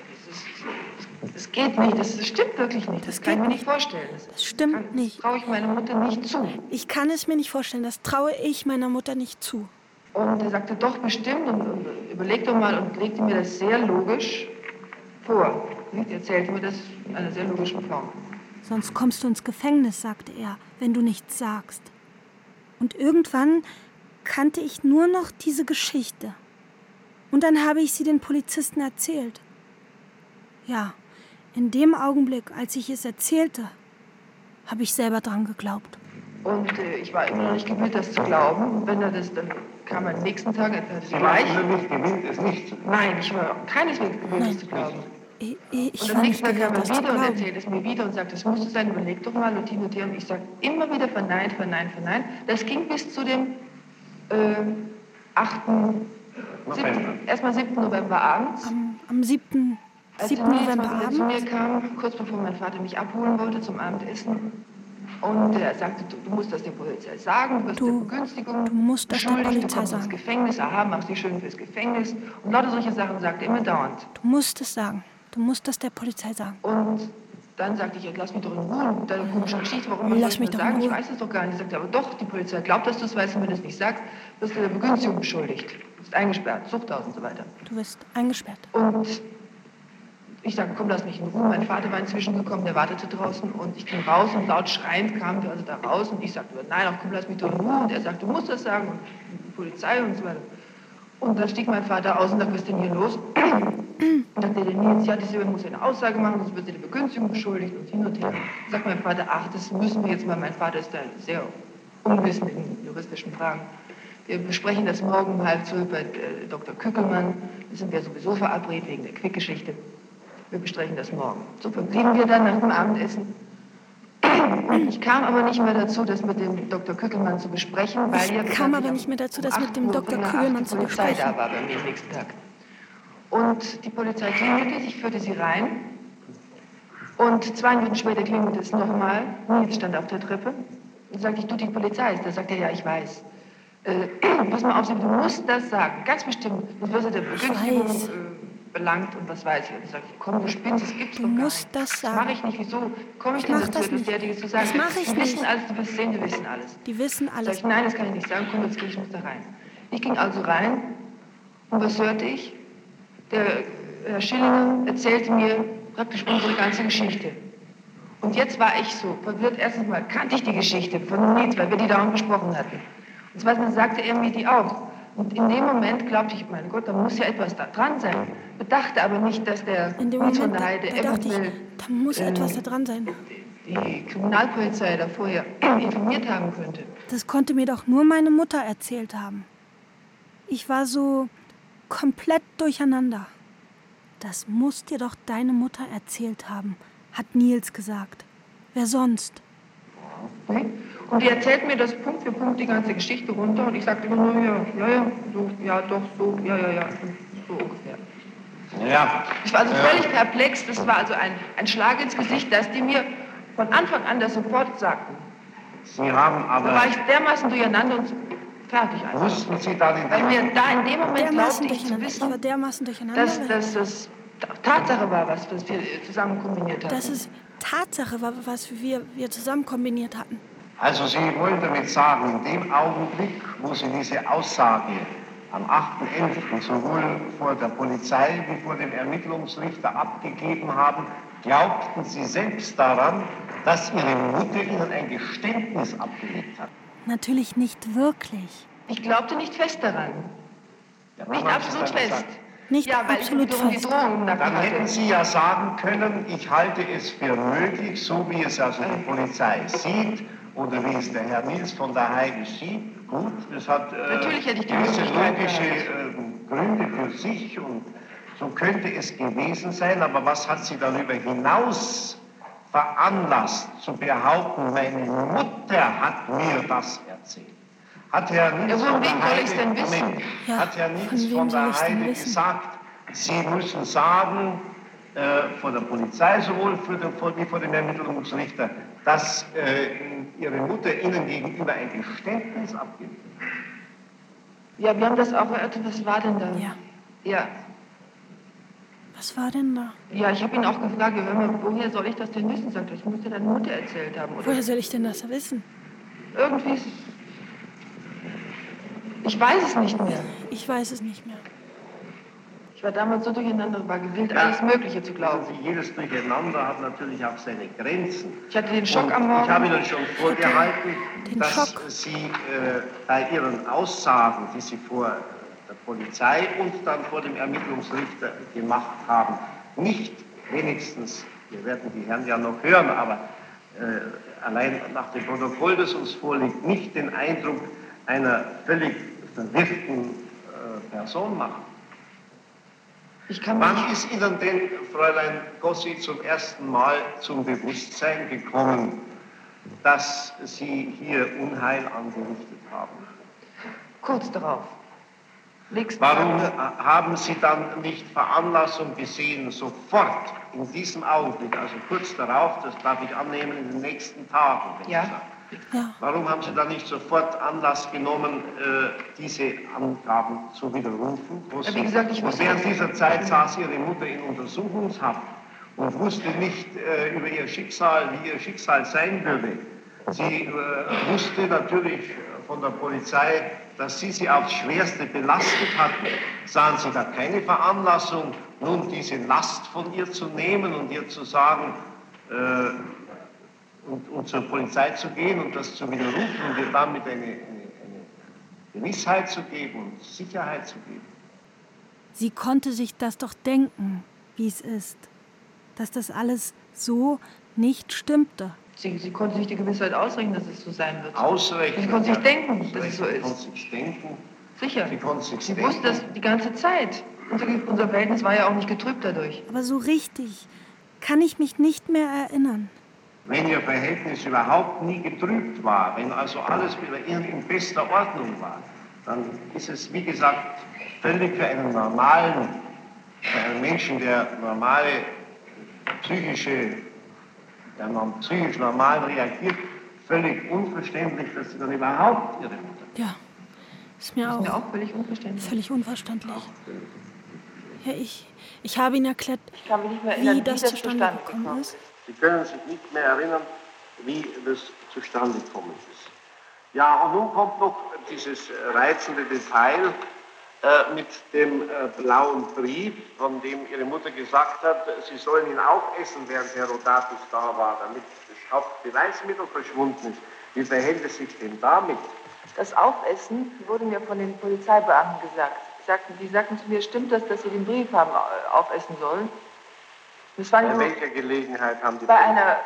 das geht nicht, das, das stimmt wirklich nicht. Das, das kann ich mir nicht vorstellen. Das, das stimmt kann, nicht. Das traue ich meiner Mutter nicht zu. Ich kann es mir nicht vorstellen, das traue ich meiner Mutter nicht zu. Und er sagte, doch, bestimmt. Und, und überleg doch mal und legte mir das sehr logisch vor. Er erzählte mir das in einer sehr logischen Form. Sonst kommst du ins Gefängnis, sagte er, wenn du nichts sagst. Und irgendwann kannte ich nur noch diese Geschichte. Und dann habe ich sie den Polizisten erzählt. Ja, in dem Augenblick, als ich es erzählte, habe ich selber dran geglaubt. Und äh, ich war immer noch nicht gewillt, das zu glauben. Und wenn er das, dann kam er am nächsten Tag, er hatte Sie waren nicht gewillt, es nicht zu glauben? Nein, ich war keineswegs gewillt, es zu glauben. Ich, ich, ich und war am nicht nächsten Tag kam gewillt, er das wieder zu und glauben. erzählt es mir wieder und sagt, das musst du sein, überleg doch mal und hin und her. Und ich sage immer wieder verneint, verneint, verneint. Das ging bis zu dem äh, achten erstmal siebten November abends. Am, am siebten November abends? Als er zu mir kam, kurz bevor mein Vater mich abholen wollte zum Abendessen. Und er sagte, du, du musst das der Polizei sagen, du wirst du, der Begünstigung du musst das der Polizei du kommst sagen. ins Gefängnis, aha, machst dich schön fürs Gefängnis. Und lauter solche Sachen sagte er immer dauernd. Du musst es sagen, du musst das der Polizei sagen. Und dann sagte ich, lass mich doch in Ruhe mit deiner komischen Geschichte, warum soll ich das sagen? Ich weiß es doch gar nicht. Er sagte, aber doch, die Polizei glaubt, dass du es weißt, und wenn du es nicht sagst, wirst du der Begünstigung beschuldigt. Du bist eingesperrt, Zuchthaus und so weiter. Du wirst eingesperrt. Und ich sagte, komm, lass mich in Ruhe. Mein Vater war inzwischen gekommen, der wartete draußen und ich ging raus und laut schreiend kamen wir also da raus und ich sagte, nein, ach komm, lass mich doch in Ruhe. Und er sagte, du musst das sagen und die Polizei und so weiter. Und dann stieg mein Vater aus und sagte, was ist denn hier los? Und dann sagte der Nils, ja, die Silber muss eine Aussage machen, sonst wird sie der Begünstigung beschuldigt und hin und her. Dann sagt mein Vater, ach, das müssen wir jetzt mal, mein Vater ist da sehr unwissend in juristischen Fragen. Wir besprechen das morgen um halb zwölf bei äh, Doktor Kückelmann. Da sind wir sowieso verabredet wegen der Quickgeschichte. Wir besprechen das morgen. So verblieben wir dann nach dem Abendessen. Und ich kam aber nicht mehr dazu, das mit dem Doktor Kückelmann zu besprechen, weil ich ja kam aber nicht mehr dazu, das mit dem Doktor Kückelmann zu besprechen. Die Polizei da war bei mir am nächsten Tag. Und die Polizei klingelte, ich führte sie rein. Und zwei Minuten später klingelte es nochmal. Nils stand auf der Treppe. Und sagte ich, du, die Polizei ist da. Sagte er, ja, ich weiß. Äh, pass mal auf, du musst das sagen. Ganz bestimmt. Das wirst du der Begünstigung äh, belangt und was weiß ich. Und ich sagte, komm, du spinnst, das gibt's doch gar nicht. Du musst das sagen. Das mache ich nicht. Wieso komme ich denn dazu, etwas derartiges zu sagen? Das mache ich die nicht. Die wissen alles, die wirst sehen, die wissen alles. Die wissen alles. Sag ich, nein, das kann ich nicht sagen. Komm, jetzt gehe ich, muss da rein. Ich ging also rein. Und was hörte ich? Der Herr Schillinger erzählte mir praktisch unsere ganze Geschichte. Und jetzt war ich so verwirrt. Erstens mal kannte ich die Geschichte von Nils, weil wir die dauernd besprochen hatten. Und zweitens sagte er mir die auch. Und in dem Moment glaubte ich, mein Gott, da muss ja etwas da dran sein. Bedachte aber nicht, dass der in dem Nils Moment, von der Heide da, da dachte ich, da muss ähm, etwas da dran sein. Die Kriminalpolizei da vorher informiert haben könnte. Das konnte mir doch nur meine Mutter erzählt haben. Ich war so komplett durcheinander. Das muss dir doch deine Mutter erzählt haben, hat Nils gesagt. Wer sonst? Okay. Und die erzählt mir das Punkt für Punkt die ganze Geschichte runter und ich sagte immer nur, ja, ja, ja, so, ja, doch, so, ja, ja, ja, so ungefähr. Ja. Ich war also ja. völlig perplex, das war also ein, ein Schlag ins Gesicht, dass die mir von Anfang an das sofort sagten. Sie haben aber... Da war ich dermaßen durcheinander und fertig einfach. Wussten Sie dann in Weil dem mir da in dem Moment glaubte ich zu ich wissen, war dermaßen durcheinander, dass, dass das Tatsache war, was, was wir zusammen kombiniert hatten. Dass es Tatsache war, was wir, wir zusammen kombiniert hatten. Also Sie wollen damit sagen, in dem Augenblick, wo Sie diese Aussage am achten elften sowohl vor der Polizei wie vor dem Ermittlungsrichter abgegeben haben, glaubten Sie selbst daran, dass Ihre Mutter Ihnen ein Geständnis abgelegt hat? Natürlich nicht wirklich. Ich glaubte nicht fest daran. Ja, nicht absolut fest. Gesagt? nicht ja, weil absolut ich die fest. Drohung Dann hätten Sie ja sagen können, ich halte es für möglich, so wie es also die Polizei sieht oder wie es der Herr Nils von der Heide sieht. Gut, das hat äh, Natürlich hätte ich die gewisse Möglichkeit logische gehabt. äh, Gründe für sich und so könnte es gewesen sein, aber was hat Sie darüber hinaus veranlasst zu behaupten, meine Mutter hat mir das erzählt? Hat Herr Nils Ja, von von wem der soll Heide, ich's denn wissen? Moment, Ja, hat Herr von Nils wem von soll der ich's denn Heide wissen? gesagt, Sie müssen sagen, äh, vor der Polizei sowohl für den, wie vor dem Ermittlungsrichter, dass äh, Ihre Mutter Ihnen gegenüber ein Geständnis abgibt? Ja, wir haben das auch erörtert. Was war denn da? Ja. Ja, Was war denn da? ja ich habe ihn auch gefragt, hör mal, woher soll ich das denn wissen? Sagt er, das muss dir deine Mutter erzählt haben. Oder Woher soll ich denn das wissen? irgendwie ist es... Ich weiß es nicht mehr. Ich weiß es nicht mehr. Ich war damals so durcheinander, war gewillt, Ja. alles Mögliche zu glauben. Wissen Sie, jedes Durcheinander hat natürlich auch seine Grenzen. Ich hatte den Schock Und am Morgen. ich habe Ihnen schon vorgehalten, Den dass Schock. Sie äh, bei Ihren Aussagen, die Sie vor der Polizei und dann vor dem Ermittlungsrichter gemacht haben, nicht wenigstens, wir werden die Herren ja noch hören, aber äh, allein nach dem Protokoll, das uns vorliegt, nicht den Eindruck einer völlig verwirrten äh, Person machen. Ich kann Wann mich, ist Ihnen denn, Fräulein Gossi, zum ersten Mal zum Bewusstsein gekommen, dass Sie hier Unheil angerichtet haben? kurz darauf. Nächsten Warum Tag, äh, haben Sie dann nicht Veranlassung gesehen, sofort in diesem Augenblick, also kurz darauf, das darf ich annehmen, in den nächsten Tagen? wenn Ja. Sie sagen. Ja. Warum haben Sie dann nicht sofort Anlass genommen, äh, diese Angaben zu widerrufen? Ja, wie gesagt, ich und wusste während das- dieser Zeit saß Ihre Mutter in Untersuchungshaft und wusste nicht äh, über ihr Schicksal, wie ihr Schicksal sein würde. Sie äh, wusste natürlich von der Polizei, dass sie sie aufs Schwerste belastet hatten. Sahen Sie da keine Veranlassung, nun diese Last von ihr zu nehmen und ihr zu sagen, äh, Und, und zur Polizei zu gehen und das zu widerrufen und ihr damit eine, eine, eine Gewissheit zu geben und Sicherheit zu geben. Sie konnte sich das doch denken, wie es ist. Dass das alles so nicht stimmte. sie, sie konnte sich die Gewissheit ausrechnen, dass es so sein wird. Ausrechnen. Sie konnte sich ja, denken, ausrechnen, dass es so Sie ist. konnte sich denken. Sicher. Sie konnte sich Sie denken. wusste das die ganze Zeit. Unser, unser Verhältnis war ja auch nicht getrübt dadurch. Aber so richtig kann ich mich nicht mehr erinnern. Wenn Ihr Verhältnis überhaupt nie getrübt war, wenn also alles bei Ihnen in bester Ordnung war, dann ist es, wie gesagt, völlig für einen normalen, für einen Menschen, der normale psychische, der norm, psychisch normal reagiert, völlig unverständlich, dass Sie dann überhaupt Ihre Mutter. Ja, ist mir Das auch, ist mir auch völlig unverständlich. völlig unverständlich. Ja, ich, ich habe Ihnen erklärt, Ich kann mich nicht mehr erinnern, wie das zustande gekommen ist. Sie können sich nicht mehr erinnern, wie das zustande gekommen ist. Ja, und nun kommt noch dieses reizende Detail äh, mit dem äh, blauen Brief, von dem Ihre Mutter gesagt hat, Sie sollen ihn aufessen, während Herr Rodatus da war, damit das Hauptbeweismittel verschwunden ist. Wie verhält es sich denn damit? Das Aufessen wurde mir von den Polizeibeamten gesagt. Sie sagten, die sagten zu mir, stimmt das, dass Sie den Brief haben äh, aufessen sollen? Das war Bei nur welcher Gelegenheit haben die... bei einer,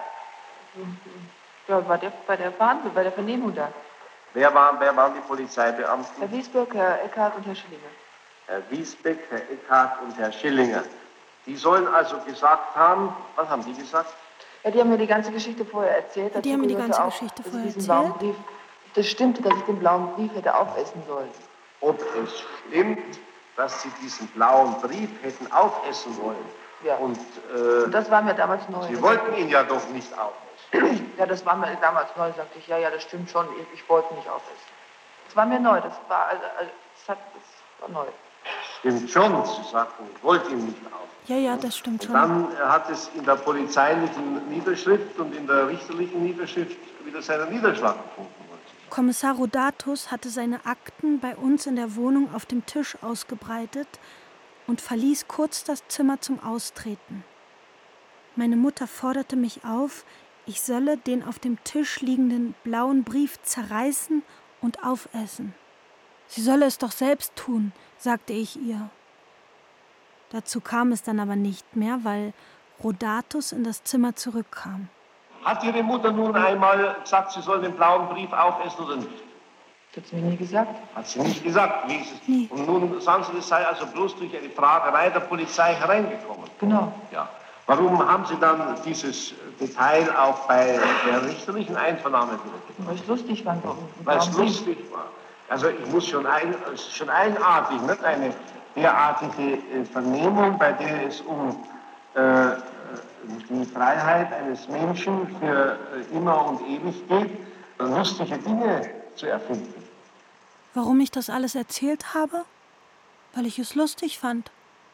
ja, bei der, bei der Verhandlung, bei der Vernehmung da. Wer waren, wer waren die Polizeibeamten? Herr Wiesberg, Herr Eckhardt und Herr Schillinger. Herr Wiesbeck, Herr Eckhardt und Herr Schillinger. Die sollen also gesagt haben, was haben die gesagt? Ja, die haben mir die ganze Geschichte vorher erzählt. Die haben mir die gehörte ganze auch, Geschichte dass vorher ich diesen erzählt? blauen Brief, das stimmte, dass ich den blauen Brief hätte aufessen sollen. Ob es stimmt, dass sie diesen blauen Brief hätten aufessen wollen. Ja. Und, äh, Und das war mir damals neu. Sie wollten ihn ja doch nicht aufessen. Ja, das war mir damals neu, sagte ich. Ja, ja, das stimmt schon. Ich, ich wollte nicht aufessen. Das war mir neu. Das war, also, also das, hat, das war neu. Stimmt schon, Sie sagten, ich wollte ihn nicht aufessen. Ja, ja, das stimmt schon. Dann hat es in der polizeilichen Niederschrift und in der richterlichen Niederschrift wieder seinen Niederschlag gefunden. Kommissar Rodatus hatte seine Akten bei uns in der Wohnung auf dem Tisch ausgebreitet und verließ kurz das Zimmer zum Austreten. Meine Mutter forderte mich auf, ich solle den auf dem Tisch liegenden blauen Brief zerreißen und aufessen. Sie solle es doch selbst tun, sagte ich ihr. Dazu kam es dann aber nicht mehr, weil Rodatus in das Zimmer zurückkam. Hat Ihre Mutter nun einmal gesagt, sie soll den blauen Brief aufessen oder nicht? Das hat sie mir nie gesagt. Hat sie nicht gesagt, wie ist es? Nie. Und nun sagen Sie, das sei also bloß durch eine Fragerei der Polizei hereingekommen. Genau. Ja. Warum haben Sie dann dieses Detail auch bei der richterlichen Einvernahme wiedergegeben? Weil ich es lustig fand. Weil es lustig war. Also ich muss schon, ein, es ist schon eigenartig, nicht? Eine derartige Vernehmung, bei der es um äh, die Freiheit eines Menschen für äh, immer und ewig geht, lustige Dinge zu erfinden. Warum ich das alles erzählt habe? Weil ich es lustig fand.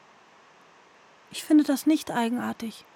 Ich finde das nicht eigenartig.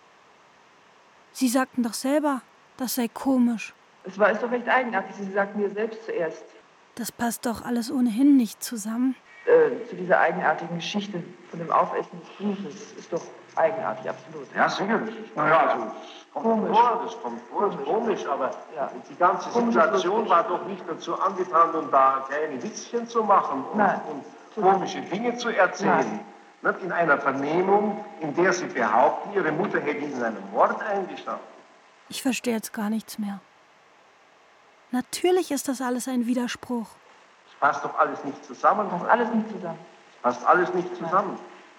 Sie sagten doch selber, das sei komisch. Es war ist doch recht eigenartig. Sie sagten mir selbst zuerst. Das passt doch alles ohnehin nicht zusammen. Äh, zu dieser eigenartigen Geschichte von dem Aufessen des Buches ist doch eigenartig, absolut. Ja, sicherlich. Naja, also, das kommt komisch. vor, das kommt vor, das ist komisch, aber ja. Die ganze Situation war doch nicht dazu angetan, um da kleine Witzchen zu machen und, und komische Dinge zu erzählen. Nicht? In einer Vernehmung, in der Sie behaupten, Ihre Mutter hätte Ihnen einen Mord eingestanden. Ich verstehe jetzt gar nichts mehr. Natürlich ist das alles ein Widerspruch. Es passt doch alles nicht zusammen. Es passt alles nicht zusammen. Es passt alles nicht zusammen.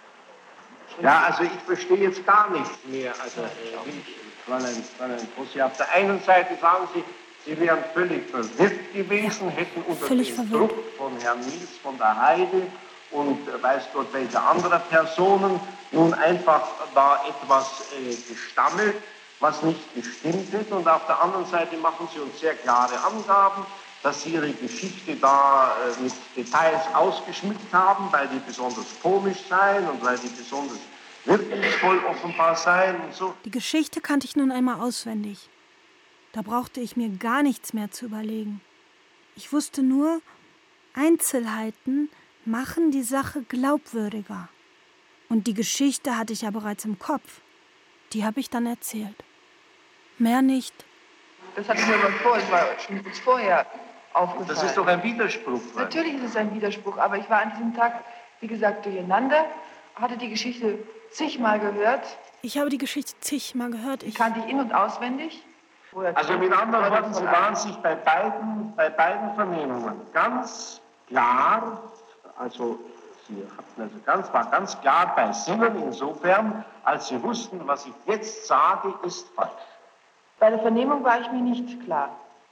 Ja, also ich verstehe jetzt gar nichts mehr. Also, äh, Fräulein, Fräulein Grossi, auf der einen Seite sagen Sie, Sie wären völlig verwirrt gewesen, hätten unter völlig dem verwirrt. Druck von Herrn Niels von der Heide und äh, weiß Gott welche andere Personen nun einfach da etwas äh, gestammelt, was nicht gestimmt ist. Und auf der anderen Seite machen Sie uns sehr klare Angaben, dass Sie Ihre Geschichte da äh, mit Details ausgeschmückt haben, weil die besonders komisch seien und weil die besonders wirkungsvoll offenbar seien und so. Die Geschichte kannte ich nun einmal auswendig. Da brauchte ich mir gar nichts mehr zu überlegen. Ich wusste nur, Einzelheiten machen die Sache glaubwürdiger. Und die Geschichte hatte ich ja bereits im Kopf. Die habe ich dann erzählt. Mehr nicht. Das hatte ich mir aber vor, ich war schon kurz vorher aufgefallen. Das ist doch ein Widerspruch. Natürlich ist es ein Widerspruch, aber ich war an diesem Tag, wie gesagt, durcheinander, hatte die Geschichte zigmal gehört. Ich habe die Geschichte zigmal gehört. Ich kannte ich in- und auswendig. Also mit anderen Worten, Sie waren sich bei beiden, bei beiden Vernehmungen ganz klar, also Sie hatten also ganz, war ganz klar bei Sinnen insofern, als Sie wussten, was ich jetzt sage, ist falsch. Bei der Vernehmung war ich mir nicht klar.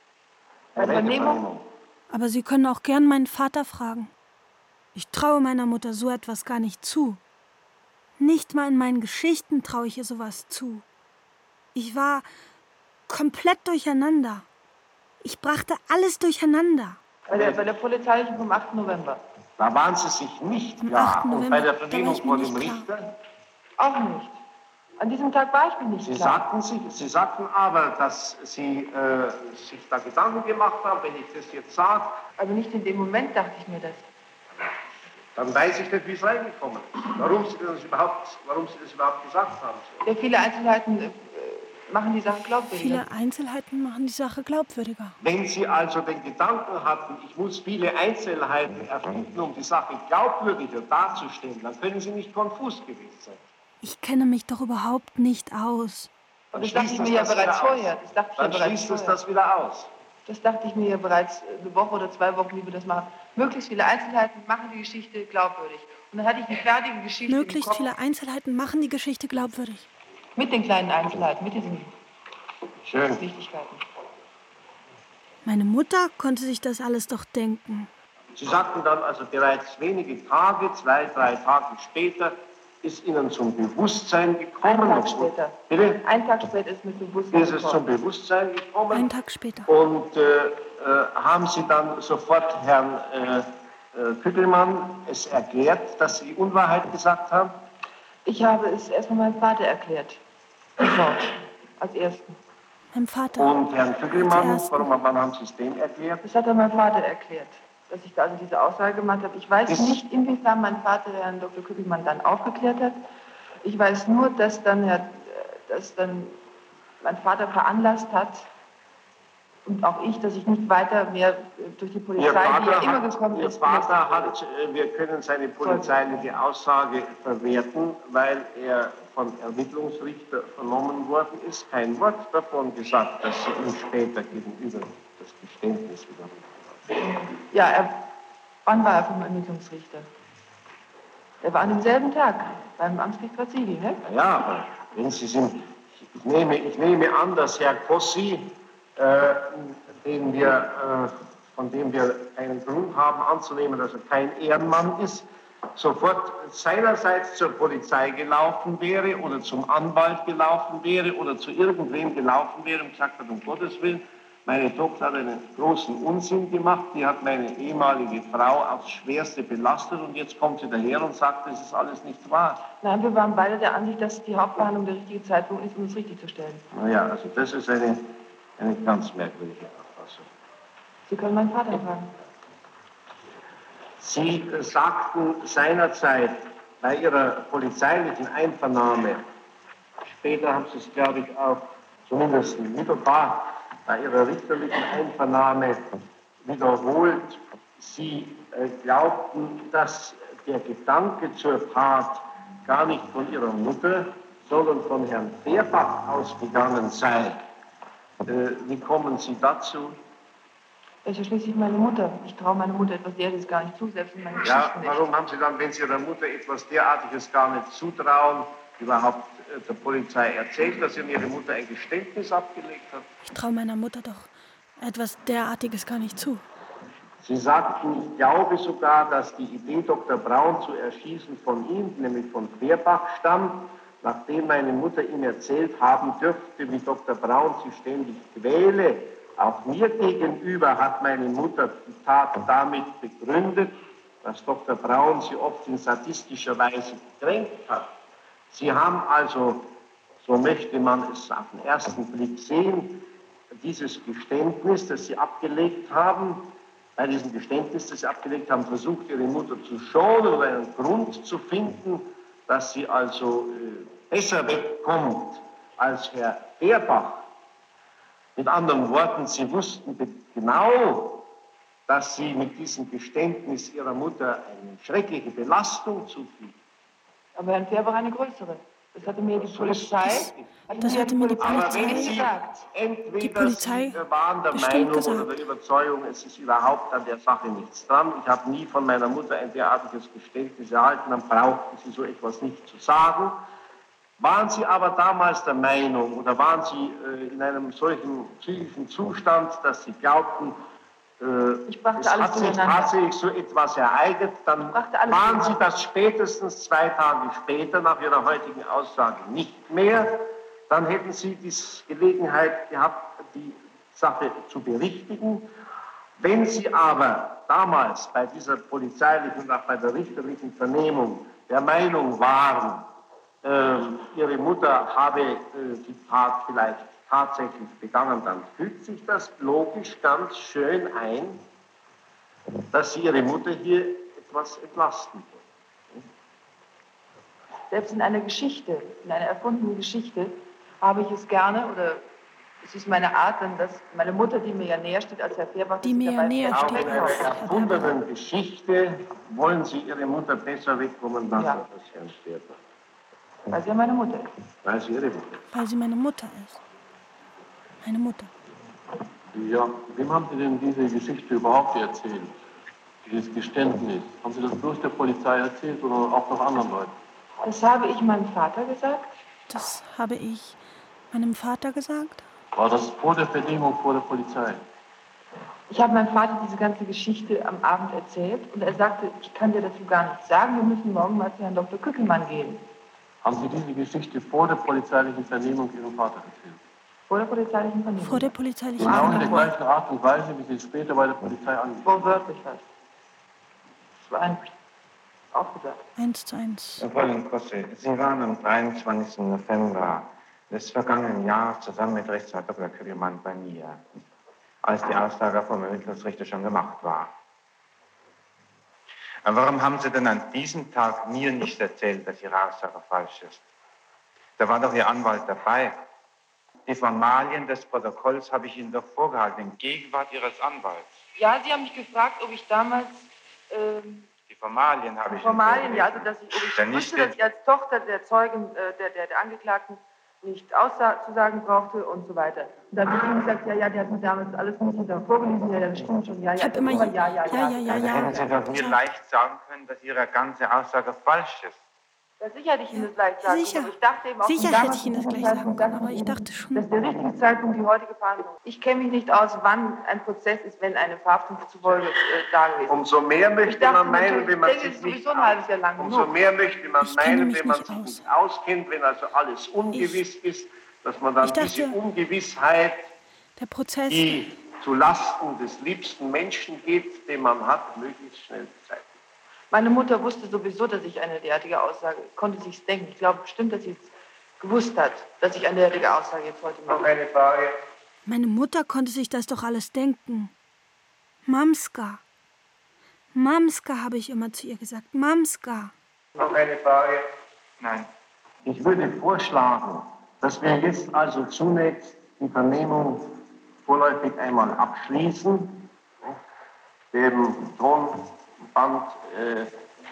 Bei der Vernehmung? Aber Sie können auch gern meinen Vater fragen. Ich traue meiner Mutter so etwas gar nicht zu. Nicht mal in meinen Geschichten traue ich ihr sowas zu. Ich war komplett durcheinander. Ich brachte alles durcheinander. Bei der, bei der polizeilichen vom achten November? Da waren Sie sich nicht klar. Und bei der Vernehmung vor dem Richter? Auch nicht. An diesem Tag war ich mir nicht Sie klar. Sagten sich, Sie sagten aber, dass Sie äh, sich da Gedanken gemacht haben, wenn ich das jetzt sage. Aber nicht in dem Moment dachte ich mir das. Dann weiß ich nicht, wie es reingekommen ist. Warum Sie das überhaupt, warum Sie das überhaupt gesagt haben. Ja, viele Einzelheiten äh, machen die Sache glaubwürdiger. Viele Einzelheiten machen die Sache glaubwürdiger. Wenn Sie also den Gedanken hatten, ich muss viele Einzelheiten erfinden, um die Sache glaubwürdiger darzustellen, dann können Sie nicht konfus gewesen sein. Ich kenne mich doch überhaupt nicht aus. Und das dachte ich mir ja bereits vorher. Das dachte ich ja Dann bereits schließt es vorher. das wieder aus. Das dachte ich mir ja bereits eine Woche oder zwei Wochen, wie wir das machen. Möglichst viele Einzelheiten machen die Geschichte glaubwürdig. Und dann hatte ich die fertige Geschichte Möglichst im Kopf. viele Einzelheiten machen die Geschichte glaubwürdig. Mit den kleinen Einzelheiten, mit diesen Schön. Wichtigkeiten. Meine Mutter konnte sich das alles doch denken. Sie sagten dann also bereits wenige Tage, zwei, drei Tage später, ist Ihnen zum Bewusstsein gekommen. Einen Tag später. Bitte? Einen Tag später ist mir zum Bewusstsein Ist es zum Bewusstsein gekommen? Einen Tag später. Und äh, äh, haben Sie dann sofort Herrn äh, äh, Küttelmann es erklärt, dass Sie Unwahrheit gesagt haben? Ich habe es erstmal meinem Vater erklärt. Sofort. Als Ersten. Meinem Vater. Und Herrn Küttelmann, Als Ersten. warum wann haben Sie es dem erklärt? Das hat er meinem Vater erklärt, dass ich da also diese Aussage gemacht habe. Ich weiß Ist- nicht, inwiefern mein Vater Herrn Doktor Küttelmann dann aufgeklärt hat. Ich weiß nur, dass dann, Herr, dass dann mein Vater veranlasst hat, Und auch ich, dass ich nicht weiter mehr durch die Polizei, die ja immer gekommen Ihr ist. Vater hat, wir können seine polizeiliche Aussage verwerten, weil er vom Ermittlungsrichter vernommen worden ist, kein Wort davon gesagt, dass sie ihm später gegenüber das Geständnis widerrufen hat. Ja, er, wann war er vom Ermittlungsrichter? Er war an demselben Tag beim Amtsgericht Brasilien, ne? Ja, aber wenn Sie sind, ich nehme, ich nehme an, dass Herr Kossi, äh, den wir, äh, von dem wir einen Grund haben anzunehmen, dass er kein Ehrenmann ist, sofort seinerseits zur Polizei gelaufen wäre oder zum Anwalt gelaufen wäre oder zu irgendwem gelaufen wäre und gesagt hat, um Gottes Willen, meine Tochter hat einen großen Unsinn gemacht, die hat meine ehemalige Frau aufs Schwerste belastet und jetzt kommt sie daher und sagt, das ist alles nicht wahr. Nein, wir waren beide der Ansicht, dass die Hauptverhandlung der richtige Zeitpunkt ist, um es richtig zu stellen. Naja, also das ist eine, eine ganz merkwürdige Auffassung. Sie können meinen Vater fragen. Sie äh, sagten seinerzeit bei Ihrer polizeilichen Einvernahme, später haben Sie es, glaube ich, auch zumindest mittelbar bei Ihrer richterlichen Einvernahme wiederholt, Sie äh, glaubten, dass der Gedanke zur Tat gar nicht von Ihrer Mutter, sondern von Herrn Fehrbach ausgegangen sei. Äh, wie kommen Sie dazu? Das ist ja schließlich meine Mutter. Ich traue meiner Mutter etwas derartiges gar nicht zu, selbst in meinen Ja, Geschichten warum nicht. haben Sie dann, wenn Sie Ihrer Mutter etwas derartiges gar nicht zutrauen, überhaupt äh, der Polizei erzählt, dass Ihnen Ihre Mutter ein Geständnis abgelegt hat? Ich traue meiner Mutter doch etwas derartiges gar nicht zu. Sie sagten, ich glaube sogar, dass die Idee, Doktor Braun zu erschießen, von ihm, nämlich von Fehrbach, stammt, nachdem meine Mutter ihm erzählt haben dürfte, wie Doktor Braun sie ständig quäle. Auch mir gegenüber hat meine Mutter die Tat damit begründet, dass Doktor Braun sie oft in sadistischer Weise gekränkt hat. Sie haben also, so möchte man es auf den ersten Blick sehen, dieses Geständnis, das Sie abgelegt haben, bei diesem Geständnis, das Sie abgelegt haben, versucht, Ihre Mutter zu schonen oder einen Grund zu finden, dass sie also äh, besser wegkommt als Herr Fehrbach. Mit anderen Worten, Sie wussten genau, dass Sie mit diesem Geständnis Ihrer Mutter eine schreckliche Belastung zufügen. Aber Herrn Fehrbach eine größere. Das hatte mir die Polizei, Das hatte mir die Polizei gesagt. Entweder Die Polizei Sie waren der bestimmt Meinung gesagt. oder der Überzeugung, es ist überhaupt an der Sache nichts dran. Ich habe nie von meiner Mutter ein derartiges Geständnis erhalten, dann brauchten Sie so etwas nicht zu sagen. Waren Sie aber damals der Meinung oder waren Sie äh, in einem solchen psychischen Zustand, dass Sie glaubten, äh, Ich brachte es alles hat sich durcheinander. tatsächlich so etwas ereignet, dann brachte alles waren Sie durcheinander. das spätestens zwei Tage später nach Ihrer heutigen Aussage nicht mehr. Dann hätten Sie die Gelegenheit gehabt, die Sache zu berichtigen. Wenn Sie aber damals bei dieser polizeilichen und auch bei der richterlichen Vernehmung der Meinung waren, äh, Ihre Mutter habe äh, die Tat vielleicht tatsächlich begangen, dann fügt sich das logisch ganz schön ein, dass Sie Ihre Mutter hier etwas entlasten wollen. Selbst in einer Geschichte, in einer erfundenen Geschichte, habe ich es gerne, oder es ist meine Art, dann, dass meine Mutter, die mir ja näher steht als Herr Fehrbach, Die mir ja näher Auch steht in einer als Herr erfundenen Geschichte wollen Sie Ihre Mutter besser wegkommen lassen Ja. als Herrn Fehrbach. weil sie ja meine Mutter ist. Weil Sie Ihre Mutter. Weil sie meine Mutter ist. Meine Mutter. Ja, wem haben Sie denn diese Geschichte überhaupt erzählt? Dieses Geständnis. Haben Sie das bloß der Polizei erzählt oder auch noch anderen Leuten? Das habe ich meinem Vater gesagt. Das habe ich meinem Vater gesagt. War das vor der Vernehmung vor der Polizei? Ich habe meinem Vater diese ganze Geschichte am Abend erzählt und er sagte, ich kann dir dazu gar nichts sagen, wir müssen morgen mal zu Herrn Doktor Kückelmann gehen. Haben Sie diese Geschichte vor der polizeilichen Vernehmung Ihrem Vater erzählt? Vor der polizeilichen Vernehmung. Vor der polizeilichen Genau in der Vernehmung. gleichen Art und Weise, wie Sie es später bei der Polizei angegeben haben. Wortwörtlich was. Das war ein aufgesagt. Eins zu eins. Herr Fräulein Kosse, Sie waren am dreiundzwanzigsten November des vergangenen Jahres zusammen mit Rechtsanwalt Doktor Kückelmann bei mir, als die Aussage vom Ermittlungsrichter schon gemacht war. Aber warum haben Sie denn an diesem Tag mir nicht erzählt, dass Ihre Aussage falsch ist? Da war doch Ihr Anwalt dabei. Die Formalien des Protokolls habe ich Ihnen doch vorgehalten, in Gegenwart Ihres Anwalts. Ja, Sie haben mich gefragt, ob ich damals... Ähm, die Formalien habe die ich Formalien, ja, also dass ich, ob ich Dann wusste, nicht dass ich als Tochter der Zeugen, äh, der, der, der Angeklagten nicht auszusagen brauchte und so weiter. Und dann habe ich ihm gesagt, ja, ja, die hat mir damals alles nicht vorgelesen, ja, das stimmt schon, ja, ja, ich habe immer ja, ja, ja, ja, ja, ja, also ja. hätten Sie doch mir leicht sagen können, dass Ihre ganze Aussage falsch ist. Ja, sicher hätte ich Ihnen das gleich sagen Sicher. können. Ich dachte eben auch Sicher hätte ich Ihnen das gleich sagen können, aber ich dachte schon... Das ist der richtige Zeitpunkt, die heutige Verhandlung. Ich kenne mich nicht aus, wann ein Prozess ist, wenn eine Verhaftung zufolge äh, da gewesen ist. Umso mehr möchte dachte, man meinen, wenn man denke, sich nicht... ein halbes Jahr lang Umso genug. mehr möchte man Ich kenne meinen, mich wenn man nicht sich aus. nicht auskennt, wenn also alles ungewiss Ich- ist, dass man dann ich dachte, diese Ungewissheit, Der Prozess... die zu Lasten des liebsten Menschen geht, den man hat, möglichst schnell beseitigt. Meine Mutter wusste sowieso, dass ich eine derartige Aussage, konnte sich's denken. Ich glaube bestimmt, dass sie es gewusst hat, dass ich eine derartige Aussage jetzt heute mache. Noch eine Frage. Meine Mutter konnte sich das doch alles denken. Mamska. Mamska, habe ich immer zu ihr gesagt. Mamska. Noch eine Frage. Nein. Ich würde vorschlagen, dass wir jetzt also zunächst die Vernehmung vorläufig einmal abschließen, dem Tonband äh,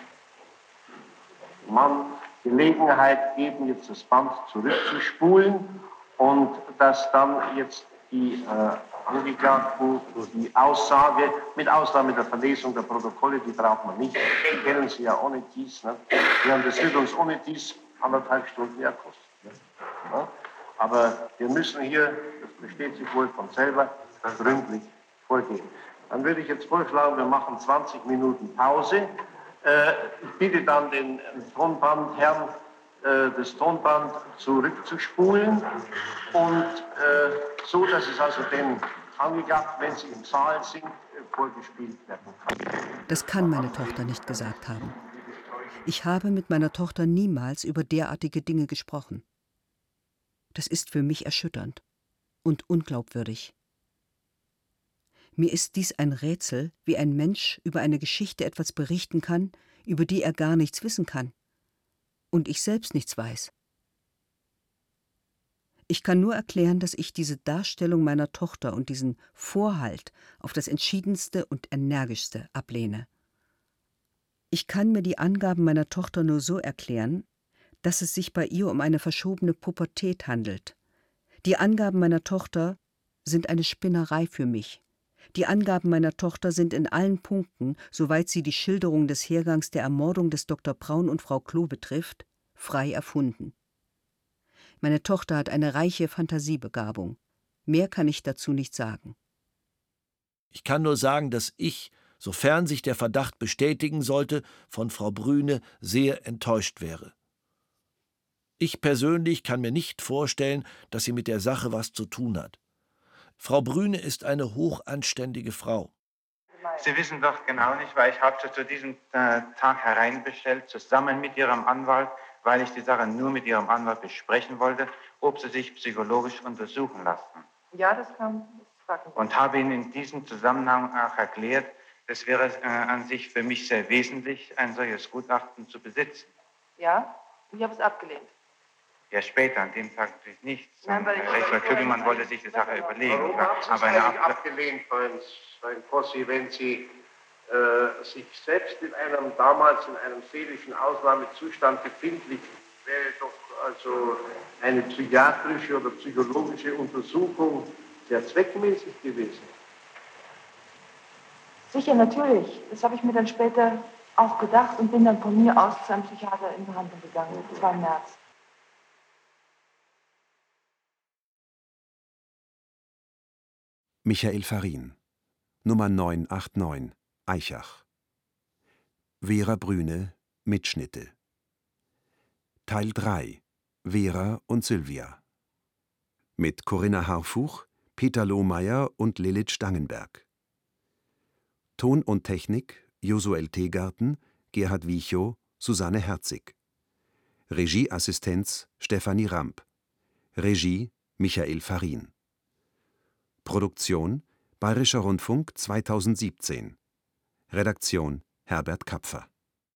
Mann Gelegenheit geben, jetzt das Band zurückzuspulen und dass dann jetzt die äh, Angeklagten die Aussage, mit Ausnahme der Verlesung der Protokolle, die braucht man nicht, die kennen Sie ja ohne dies, ne? Ja, und das wird uns ohne dies anderthalb Stunden mehr kosten. Ne? Ja? Aber wir müssen hier, das versteht sich wohl von selber, gründlich vorgehen. Dann würde ich jetzt vorschlagen, wir machen zwanzig Minuten Pause. Äh, ich bitte dann den Tonbandherrn, äh, das Tonband zurückzuspulen und äh, so, dass es also den Angeklagten, wenn sie im Saal sind, äh, vorgespielt werden kann. Das kann meine Tochter nicht gesagt haben. Ich habe mit meiner Tochter niemals über derartige Dinge gesprochen. Das ist für mich erschütternd und unglaubwürdig. Mir ist dies ein Rätsel, wie ein Mensch über eine Geschichte etwas berichten kann, über die er gar nichts wissen kann. Und ich selbst nichts weiß. Ich kann nur erklären, dass ich diese Darstellung meiner Tochter und diesen Vorhalt auf das Entschiedenste und Energischste ablehne. Ich kann mir die Angaben meiner Tochter nur so erklären, dass es sich bei ihr um eine verschobene Pubertät handelt. Die Angaben meiner Tochter sind eine Spinnerei für mich. Die Angaben meiner Tochter sind in allen Punkten, soweit sie die Schilderung des Hergangs der Ermordung des Doktor Braun und Frau Klo betrifft, frei erfunden. Meine Tochter hat eine reiche Fantasiebegabung. Mehr kann ich dazu nicht sagen. Ich kann nur sagen, dass ich, sofern sich der Verdacht bestätigen sollte, von Frau Brüne sehr enttäuscht wäre. Ich persönlich kann mir nicht vorstellen, dass sie mit der Sache was zu tun hat. Frau Brüne ist eine hochanständige Frau. Sie wissen doch genau nicht, weil ich habe sie zu diesem äh, Tag hereinbestellt, zusammen mit Ihrem Anwalt, weil ich die Sache nur mit Ihrem Anwalt besprechen wollte, ob Sie sich psychologisch untersuchen lassen. Ja, das kam. Das Und habe Ihnen in diesem Zusammenhang auch erklärt, es wäre äh, an sich für mich sehr wesentlich, ein solches Gutachten zu besitzen. Ja, ich habe es abgelehnt. Ja, später, an dem Tag natürlich nicht. Nein, weil ich- Rechtsanwalt Kübelmann wollte sich die Sache überlegen. Warum haben Sie es Aber eine eigentlich Ab abgelehnt, Freund, Freund Kossi, wenn Sie äh, sich selbst in einem, damals in einem seelischen Ausnahmezustand befindlich, wäre doch also eine psychiatrische oder psychologische Untersuchung sehr zweckmäßig gewesen. Sicher, natürlich. Das habe ich mir dann später auch gedacht und bin dann von mir aus zu einem Psychiater in Behandlung gegangen. Das war im März. Michael Farin, Nummer neun acht neun, Aichach. Vera Brüne, Mitschnitte. Teil drei, Vera und Sylvia. Mit Corinna Harfuch, Peter Lohmeier und Lilith Stangenberg. Ton und Technik Josuel Tegarten, Gerhard Wiechow, Susanne Herzig. Regieassistenz Stefanie Ramp. Regie Michael Farin. Produktion Bayerischer Rundfunk zweitausendsiebzehn. Redaktion Herbert Kapfer.